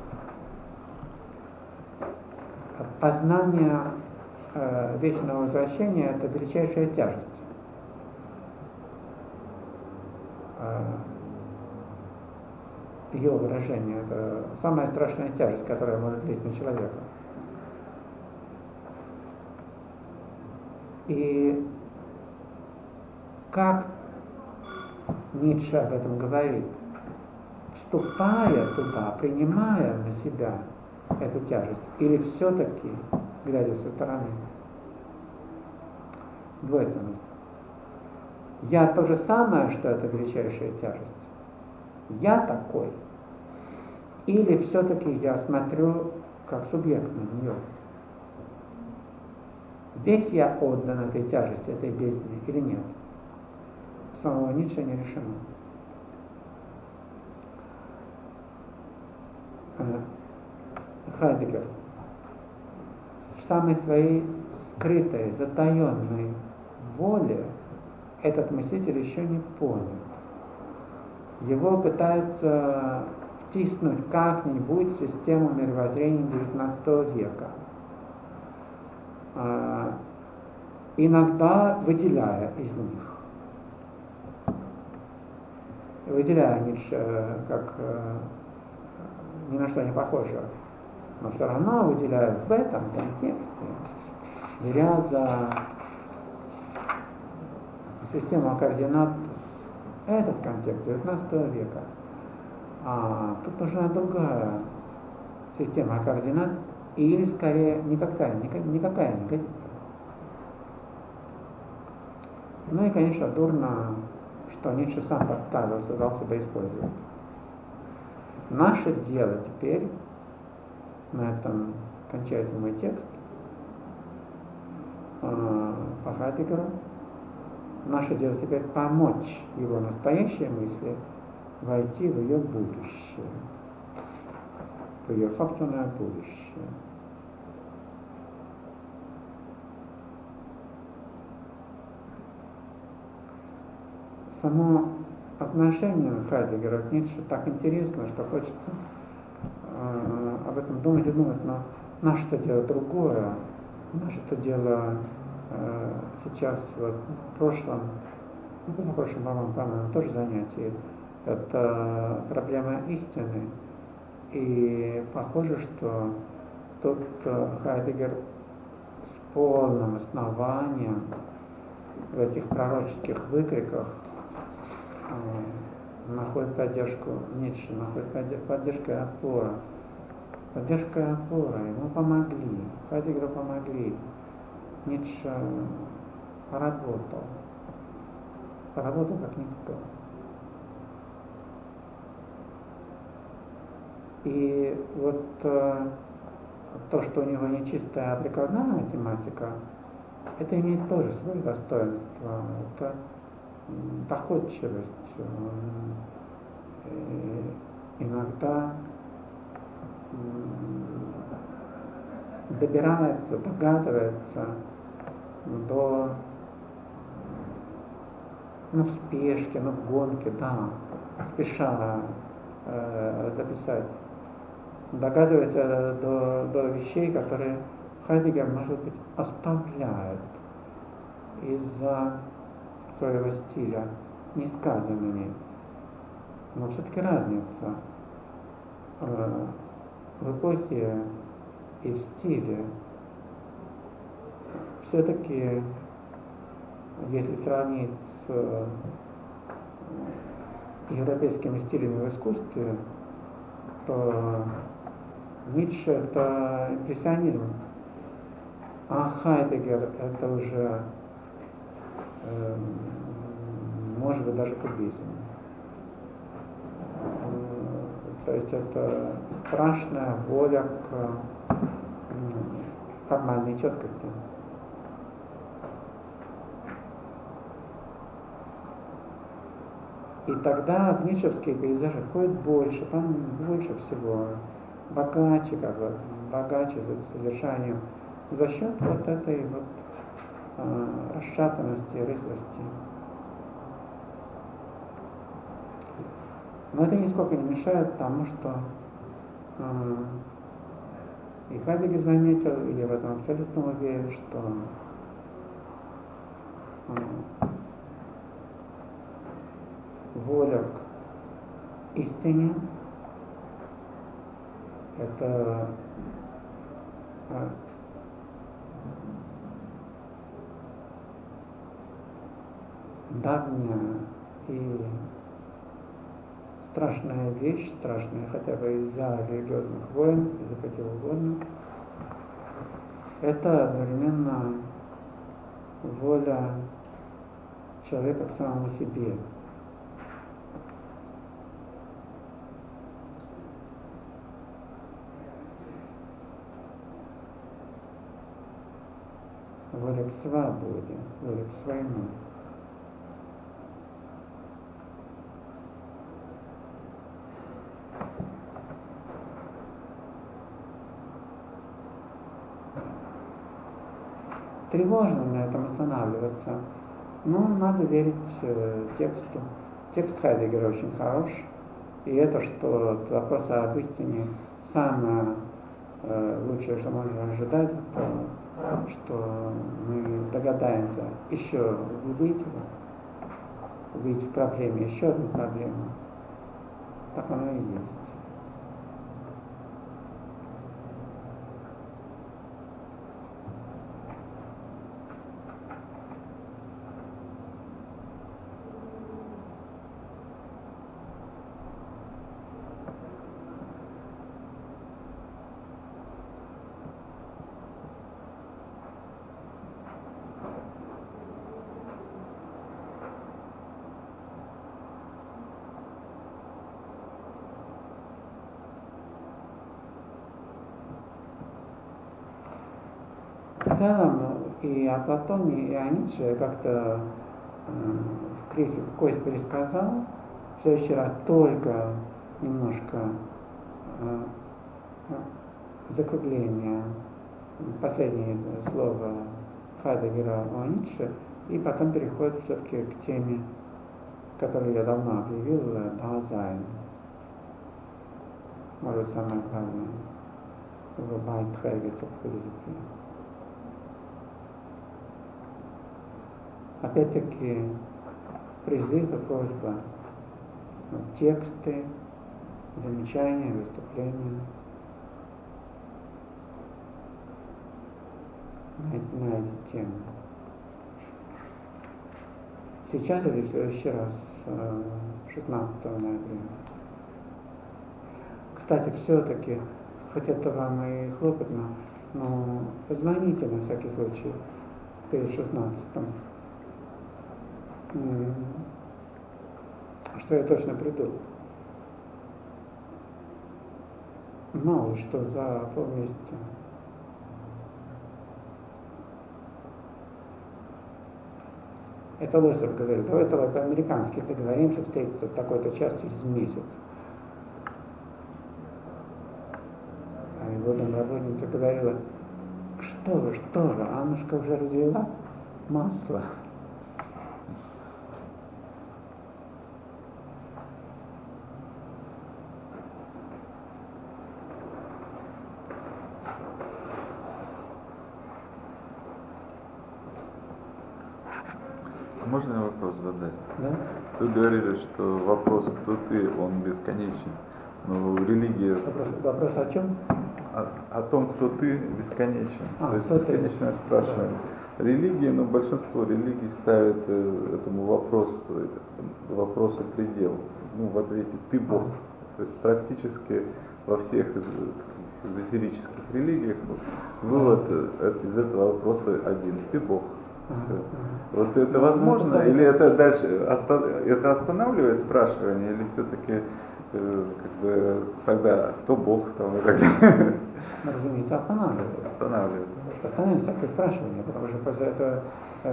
Познание вечного возвращения – это величайшая тяжесть. Ее выражение – это самая страшная тяжесть, которая может лечь на человека. И как Ницше об этом говорит, вступая туда, принимая на себя эту тяжесть, или все-таки, глядя со стороны, двойственность. Я то же самое, что это величайшая тяжесть. Я такой. Или все-таки я смотрю как субъект на нее. Весь я отдан этой тяжести, этой бездне или нет? Самого Ницше не решено. Хайдеггер в самой своей скрытой, затаенной воле этот мыслитель еще не понял. Его пытаются втиснуть как-нибудь в систему мировоззрения XIX века. Иногда выделяя из них. Выделяя Ницше как ни на что не похожего, но все равно выделяя в этом контексте, беря за систему координат этот контекст XIX века. Тут нужна другая система координат, или скорее никакая не годится. Ну и, конечно, дурно, что Ницше сам подставился, дал себя использовать. Наше дело теперь, на этом кончается мой текст, по Хайдеггеру. Наше дело теперь помочь его настоящей мысли войти в ее будущее, в ее собственное будущее. Само отношение Хайдеггера к Ницше так интересно, что хочется об этом думать и думать, но наше-то дело другое. Наше-то дело сейчас, вот, в прошлом, в прошлом, по-моему, тоже занятие, это проблема истины. И похоже, что тут Хайдеггер с полным основанием в этих пророческих выкриках находит поддержку Ницше, находит поддержку и опору. Поддержка и опора. Ему помогли, Хайдеггеру помогли. Ницше поработал как никто. И вот то, что у него не чистая, а прикладная математика, это имеет тоже свое достоинство. Это доходчивость. Иногда добирается, догадывается до, в спешке, в гонке, да, спеша записать. Догадывается до вещей, которые Хайдеггер, может быть, оставляет из-за своего стиля несказанными. Но все-таки разница в эпохе и в стиле. Все-таки, если сравнить с европейскими стилями в искусстве, то Ницше — это импрессионизм, а Хайдеггер — это уже, может быть, даже кубизм. То есть это страшная воля к формальной четкости. И тогда в ницшевские пейзажи входит больше, там больше всего, богаче, богаче содержанием, за счет вот этой вот расшатанности, рыхлости. Но это нисколько не мешает тому, что и Хайдеггер заметил, и я в этом абсолютно уверен, что воля к истине — это давняя и страшная вещь, страшная хотя бы из-за религиозных войн, из-за чего угодно. Это одновременно воля человека к самому себе. Воля к свободе, воля к своему. Тревожно на этом останавливаться, но надо верить тексту. Текст Хайдеггера очень хорош, и это, что вопрос об истине самое лучшее, что можно ожидать, то, что мы догадаемся еще увидеть в проблеме еще одну проблему. Так оно и есть. В целом, И о Платоне и о Ницше как-то в Крифе Кость пересказал. В следующий раз только немножко закругление, последнее слово Хайдеггера о Ницше, и потом переход все-таки к теме, которую я давно объявил, Даозайн. Может, самое главное в Байтхайге философии. Опять-таки призыв и просьба, тексты, замечания, выступления на эти темы. Сейчас или в следующий раз, 16 ноября. Кстати, все-таки, хоть это вам и хлопотно, но позвоните на всякий случай перед 16-м, что я точно приду. Мало что за полмесяца. Это Лосев говорит, давай по-американски договоримся встретиться в такой-то час через месяц. А его домработница говорила, что вы, Аннушка уже развела масло. Можно вопрос задать? Да? Вы говорили, что вопрос «кто ты?» он бесконечен. Но религия... Вопрос о чем? О том, кто ты, бесконечен. То есть бесконечное спрашивание. Да. Религии, но большинство религий ставит этому вопросу предел. Ну, в ответе «ты Бог». То есть практически во всех эзотерических религиях вывод из этого вопроса один – «ты Бог». Все. Вот это возможно, или это дальше это останавливает спрашивание, или все-таки как бы тогда кто Бог там и так далее? Разумеется, останавливает. Останавливает всякое спрашивание, потому что после этого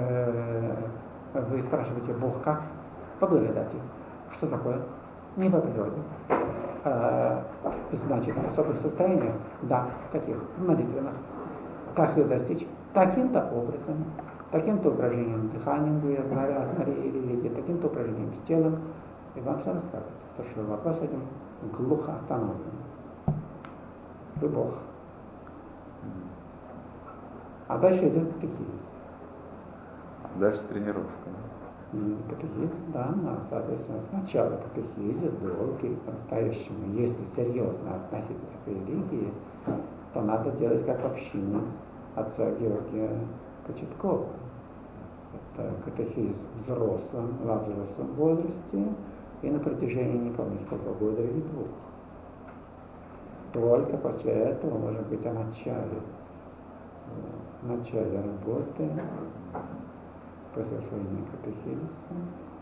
вы спрашиваете Бог как? По благодати. Что такое? Не по природе. Значит, в особых состояниях? Да. В каких? В молитвенных. Как их достичь? Таким-то образом. Таким-то упражнением дыханием будет от религии, таким-то упражнением с телом, и вам все расскажут, потому что вопрос этим глухо остановлен. Вы Бог. А дальше идет катехизис. Дальше тренировка. Катехизис, да, соответственно, сначала катехизис долгий, по-настоящему, если серьезно относиться к религии, то надо делать как община отца Георгия Кочеткова. Это катехизис во взрослом возрасте и на протяжении не помню сколько года или 2. Только после этого, может быть, о начале работы, после освоения катехизиса.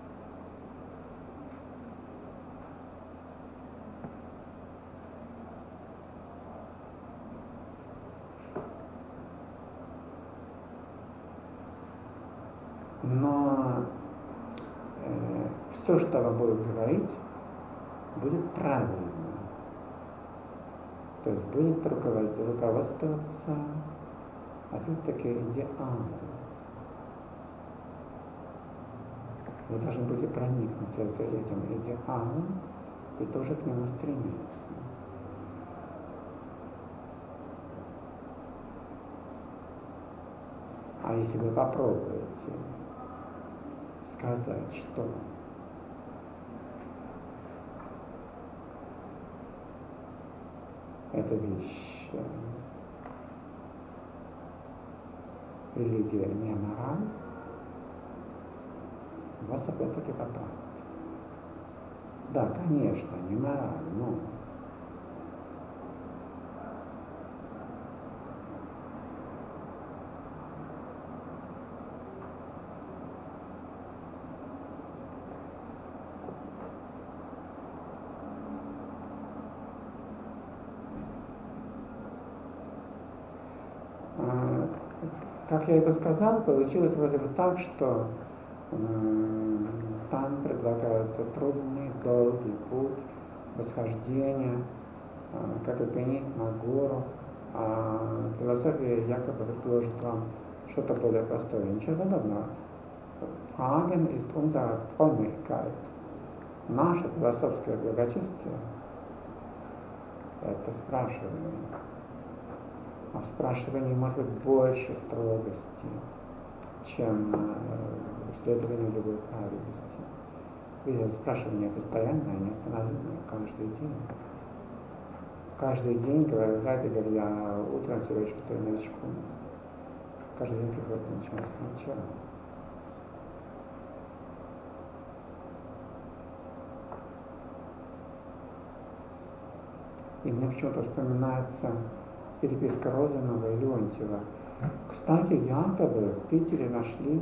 Но все, что вам будут говорить, будет правильно. То есть будет руководствоваться опять-таки идеалом. Вы должны будете проникнуться этим идеалом и тоже к нему стремиться. А если вы попробуете сказать, что эта вещь, религия не мораль, вас опять-таки поправят. Да, конечно, не мораль, но как я это сказал, получилось вроде бы так, что там предлагается трудный, долгий путь восхождения, как альпинист на гору, а философия якобы предложит вам что-то более простое. Ничего подобного. Fragen ist unsere Frömmigkeit. Наше философское благочестие – это спрашивание. А в спрашивании может быть больше строгости, чем в следовании любой правильности. Ведь спрашивание постоянное, неостановимое, каждый день. Каждый день, говорю, Хайдеггер, я утром всего еще стою новичком. Каждый день приходится начинать сначала. И мне почему-то вспоминается переписка Розанова и Леонтьева. Кстати, якобы в Питере нашли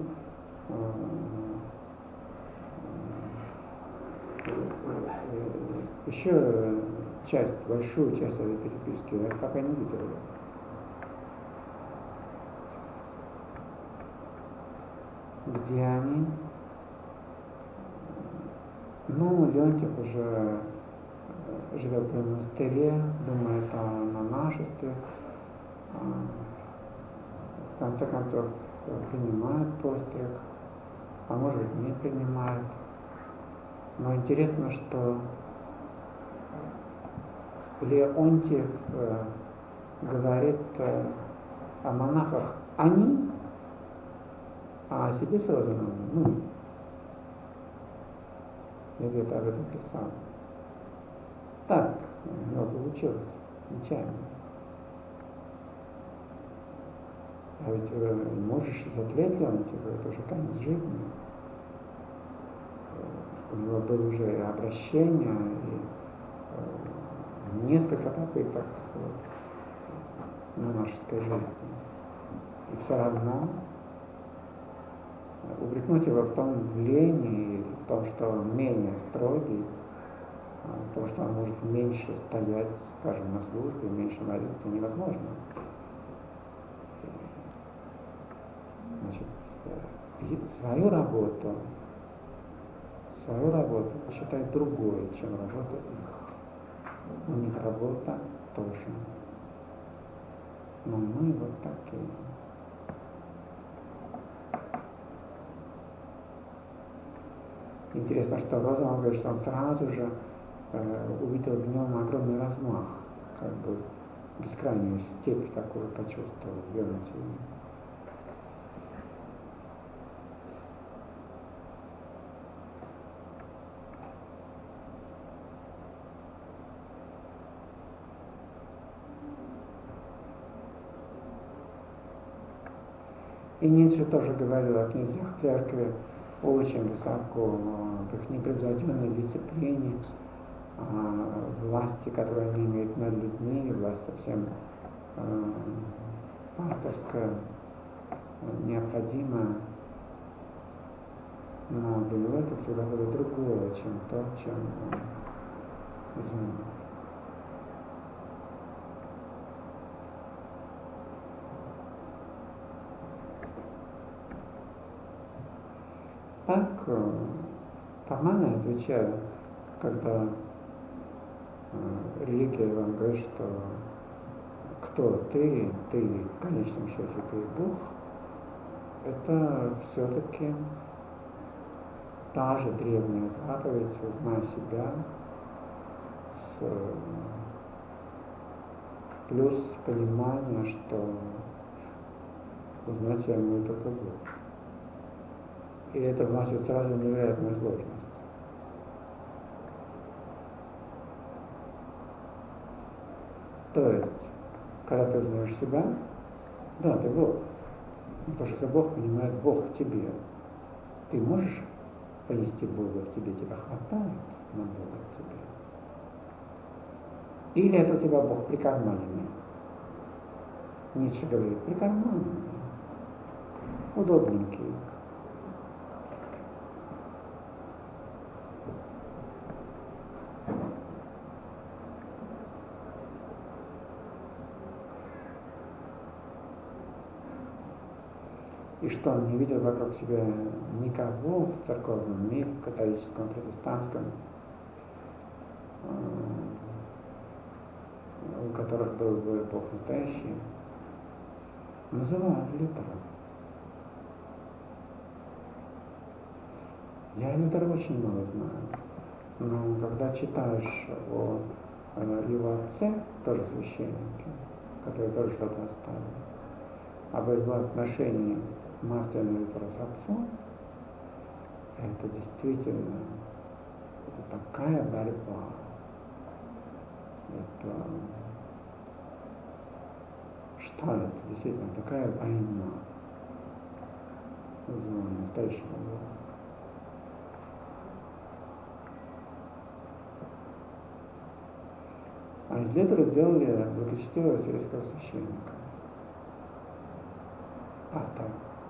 еще большую часть этой переписки. Я пока не видел ее. Где они? Леонтьев уже живет в монастыре, думает о монашестве, в конце концов принимает постриг, а может быть не принимает. Но интересно, что Леонтьев говорит о монахах «они», а о себе с Розановым «мы». Я где-то об этом писал. Так у него получилось, нечаянно. А ведь ему уже 60 лет Леонтьеву, это уже конец жизни. У него было уже обращение, и несколько попыток монашеской жизни. И все равно упрекнуть его в том лени, в том, что он менее строгий, в том, что он может меньше стоять, скажем, на службе, меньше молиться, невозможно. Значит, свою работу считает другой, чем работа их. У них работа тоже. Но мы вот такие. Интересно, что Розанов говорит, что он сразу же увидел в нем огромный размах, как бы бескрайнюю степь такую почувствовал в Леонтьеве. И Ницше тоже говорил о князьях церкви очень высоко, в их непревзойденной дисциплине, власти, которую они имеют над людьми, власть совсем пасторская, необходимая. Но для него это всегда было другое, чем то, чем он изменил. Так, формально отвечаю, когда религия вам говорит, что кто ты в конечном счете ты Бог, это все-таки та же древняя заповедь «Узнай себя», плюс понимание, что узнать себя может только Бог. И это вносит сразу невероятную сложность. То есть, когда ты узнаешь себя, да, ты Бог. Потому что Бог понимает Бог в тебе. Ты можешь понести Бога в тебе, тебя хватает на Бога в тебе. Или это у тебя Бог прикарманенный. Ницше говорит, прикарманенный, удобненький. и что он не видел вокруг себя никого в церковном мире, католическом, протестантском, у которых был бы Бог настоящий, называют Лютером. Я Лютера очень много знаю, но когда читаешь о его отце, тоже священнике, который тоже что-то оставил, об его отношении Мартина Лютера с отцом, это действительно это такая борьба. Это что это действительно такая война за настоящего Бога. А из Лютера сделали благочестивого сельского священника. Пастора.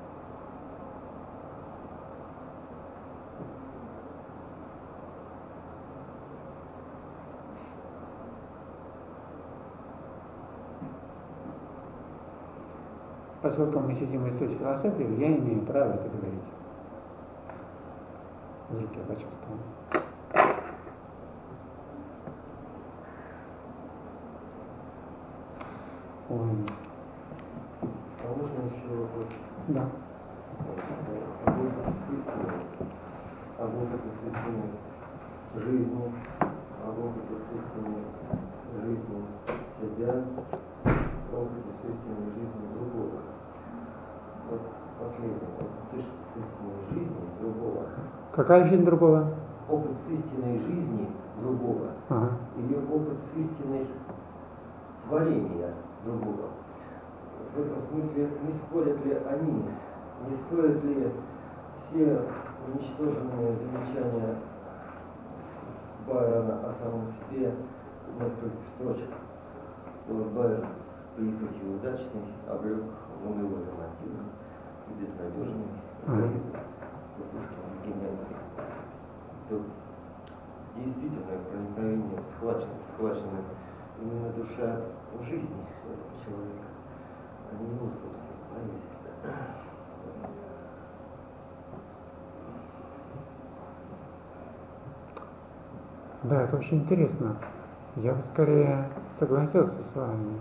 Поскольку мы сидим в институте философии, я имею право это говорить. Вдруг я почувствовал. Ой. А можно еще вопрос? Да. А Бог это с истиной жизни, а Бог это с истиной жизни себя, Бог это с истиной жизни другого. Вот последнее, опыт с истиной жизни другого. Какая жизнь другого? Опыт с истиной жизни другого. Ага. Или опыт с истиной творения другого. В этом смысле не спорят ли они, не стоят ли все уничтоженные замечания Байрона о самом себе нескольких строчек. Вот Байрон, прихотью удачный, облег в унылый романтизм и безнадежный эгоизм, Пушкин гениальный. То действительно проникновение схвачена именно душа в жизни этого человека, а не его собственная повесть. Да, это очень интересно. Я бы скорее согласился с вами.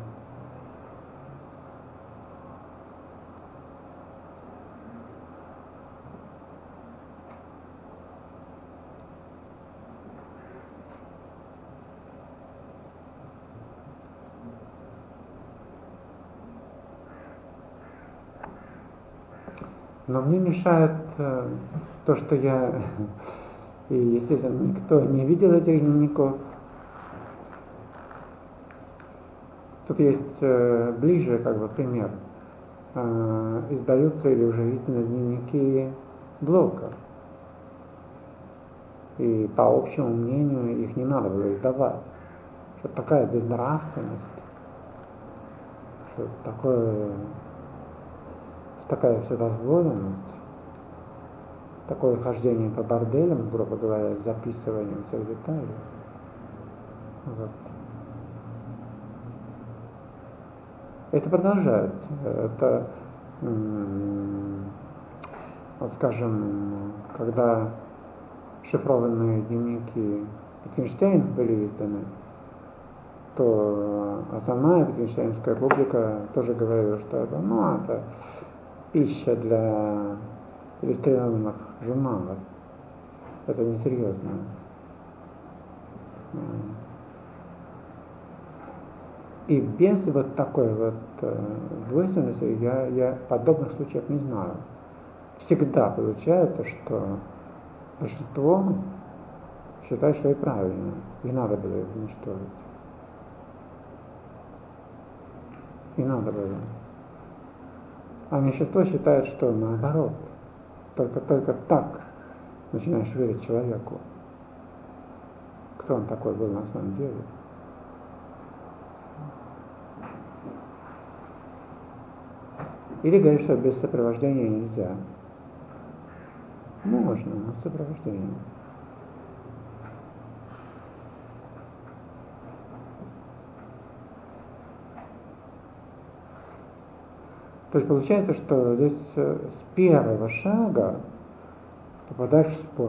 Но мне мешает то, что я, и, естественно, никто не видел этих дневников. Тут есть ближе, как бы, пример. Издаются или уже изданы дневники Блока. И по общему мнению их не надо было издавать. Что такая безнравственность, что такая вседозволенность, такое хождение по борделям, грубо говоря, с записыванием всех деталей. Вот. Это продолжается. Это, вот скажем, когда шифрованные дневники Wittgensteina были изданы, то основная wittgensteinская публика тоже говорила, что это, это пища для иллюстрированных журналов. Это несерьезно. И без вот такой вот двойственности я подобных случаев не знаю. Всегда получается, что большинство считает, что и правильно, и надо было их уничтожить. И надо было. А меньшинство считает, что наоборот. Только так начинаешь верить человеку. Кто он такой был на самом деле. Или говорит, что без сопровождения нельзя. Можно, но с сопровождением. То есть получается, что здесь с первого шага попадаешь в спор.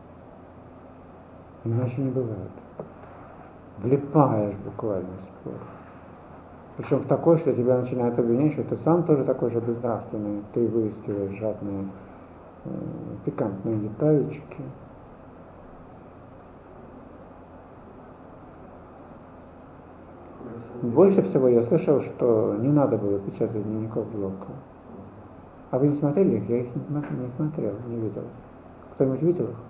Иначе не бывает. Влипаешь буквально в спор. Причем в такой, что тебя начинают обвинять, что ты сам тоже такой же безнравственный, ты выискиваешь разные пикантные деталечки. Больше всего я слышал, что не надо было печатать дневников Блока. А вы не смотрели их? Я их не смотрел, не видел. Кто-нибудь видел их?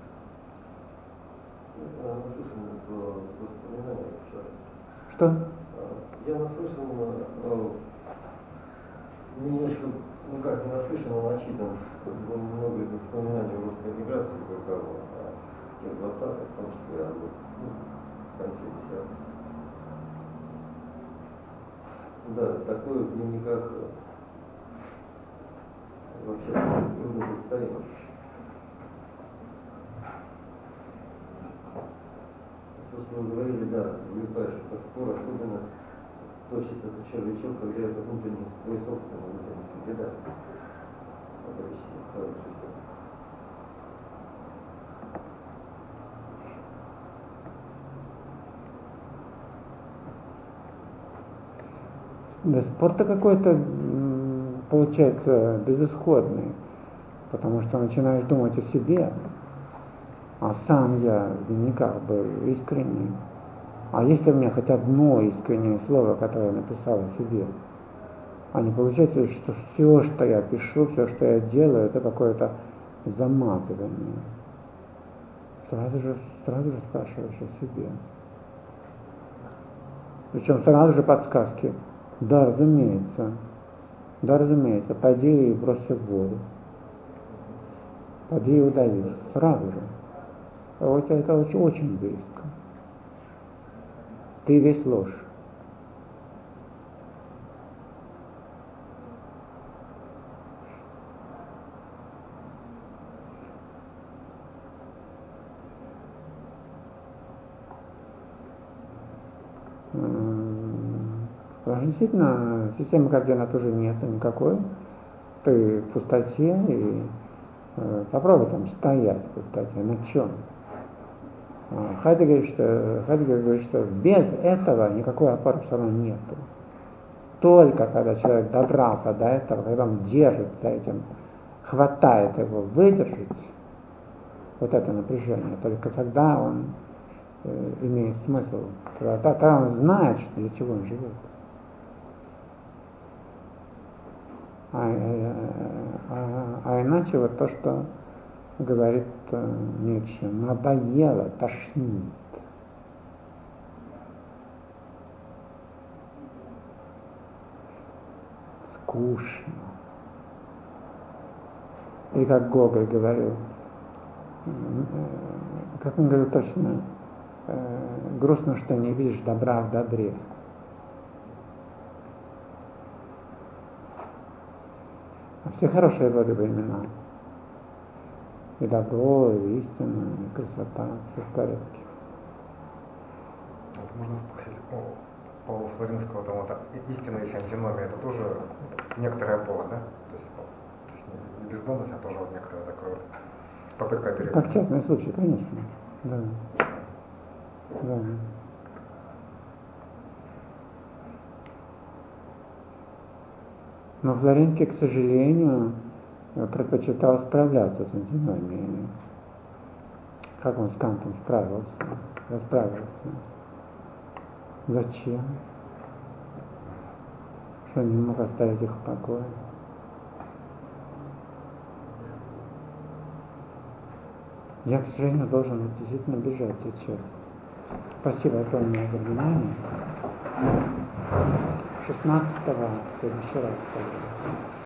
Что? Я наслышан, немножко, ну как, не наслышан, но начитан много из воспоминаний о русской миграции, каково, в тех 20-х, в том числе, в конце 10-х. Да, такое в дневниках вообще трудно представимо. То, что вы говорили, да, влипаешь в спор, особенно точит этот червячок, когда это внутренний, твой собственный внутренний секретарь. Да, спор-то какой-то получается безысходный, потому что начинаешь думать о себе, а сам я в дневниках был искренний. А если у меня хоть одно искреннее слово, которое я написал о себе, а не получается, что все, что я пишу, все, что я делаю, это какое-то замазывание. Сразу же спрашиваешь о себе. Причем сразу же подсказки. Да, разумеется, пойди и бросься в воду. Пойди и удавись. Сразу же. Вот это очень близко. Ты весь ложь. Действительно, системы координат уже нет никакой. Ты в пустоте, и попробуй там стоять в пустоте. На чем? Хайдеггер говорит, что без этого никакой опоры все равно нету. Только когда человек добрался до этого, когда он держится этим, хватает его выдержать, вот это напряжение, только тогда он имеет смысл. Тогда он знает, для чего он живет. А иначе вот то, что говорит Ницше, надоело, тошнит. Скучно. И как Гоголь говорил, как он говорил точно, грустно, что не видишь добра в добре. А все хорошие были времена. И добро, и истина, и красота, все в порядке. Вот можно спросить по Флоренского, там вот истина и антиномия, это тоже некоторая опора, да? То есть не бездомность, а тоже вот некоторая такая вот попытка оперировать. Как частный случай, конечно. Да. Да. Но Флоренский, к сожалению, предпочитал справляться с антиномиями. Как он с Кантом расправился. Зачем? Что не мог оставить их в покое? Я, к сожалению, должен действительно бежать сейчас. Спасибо огромное за внимание. 16-го в следующий раз.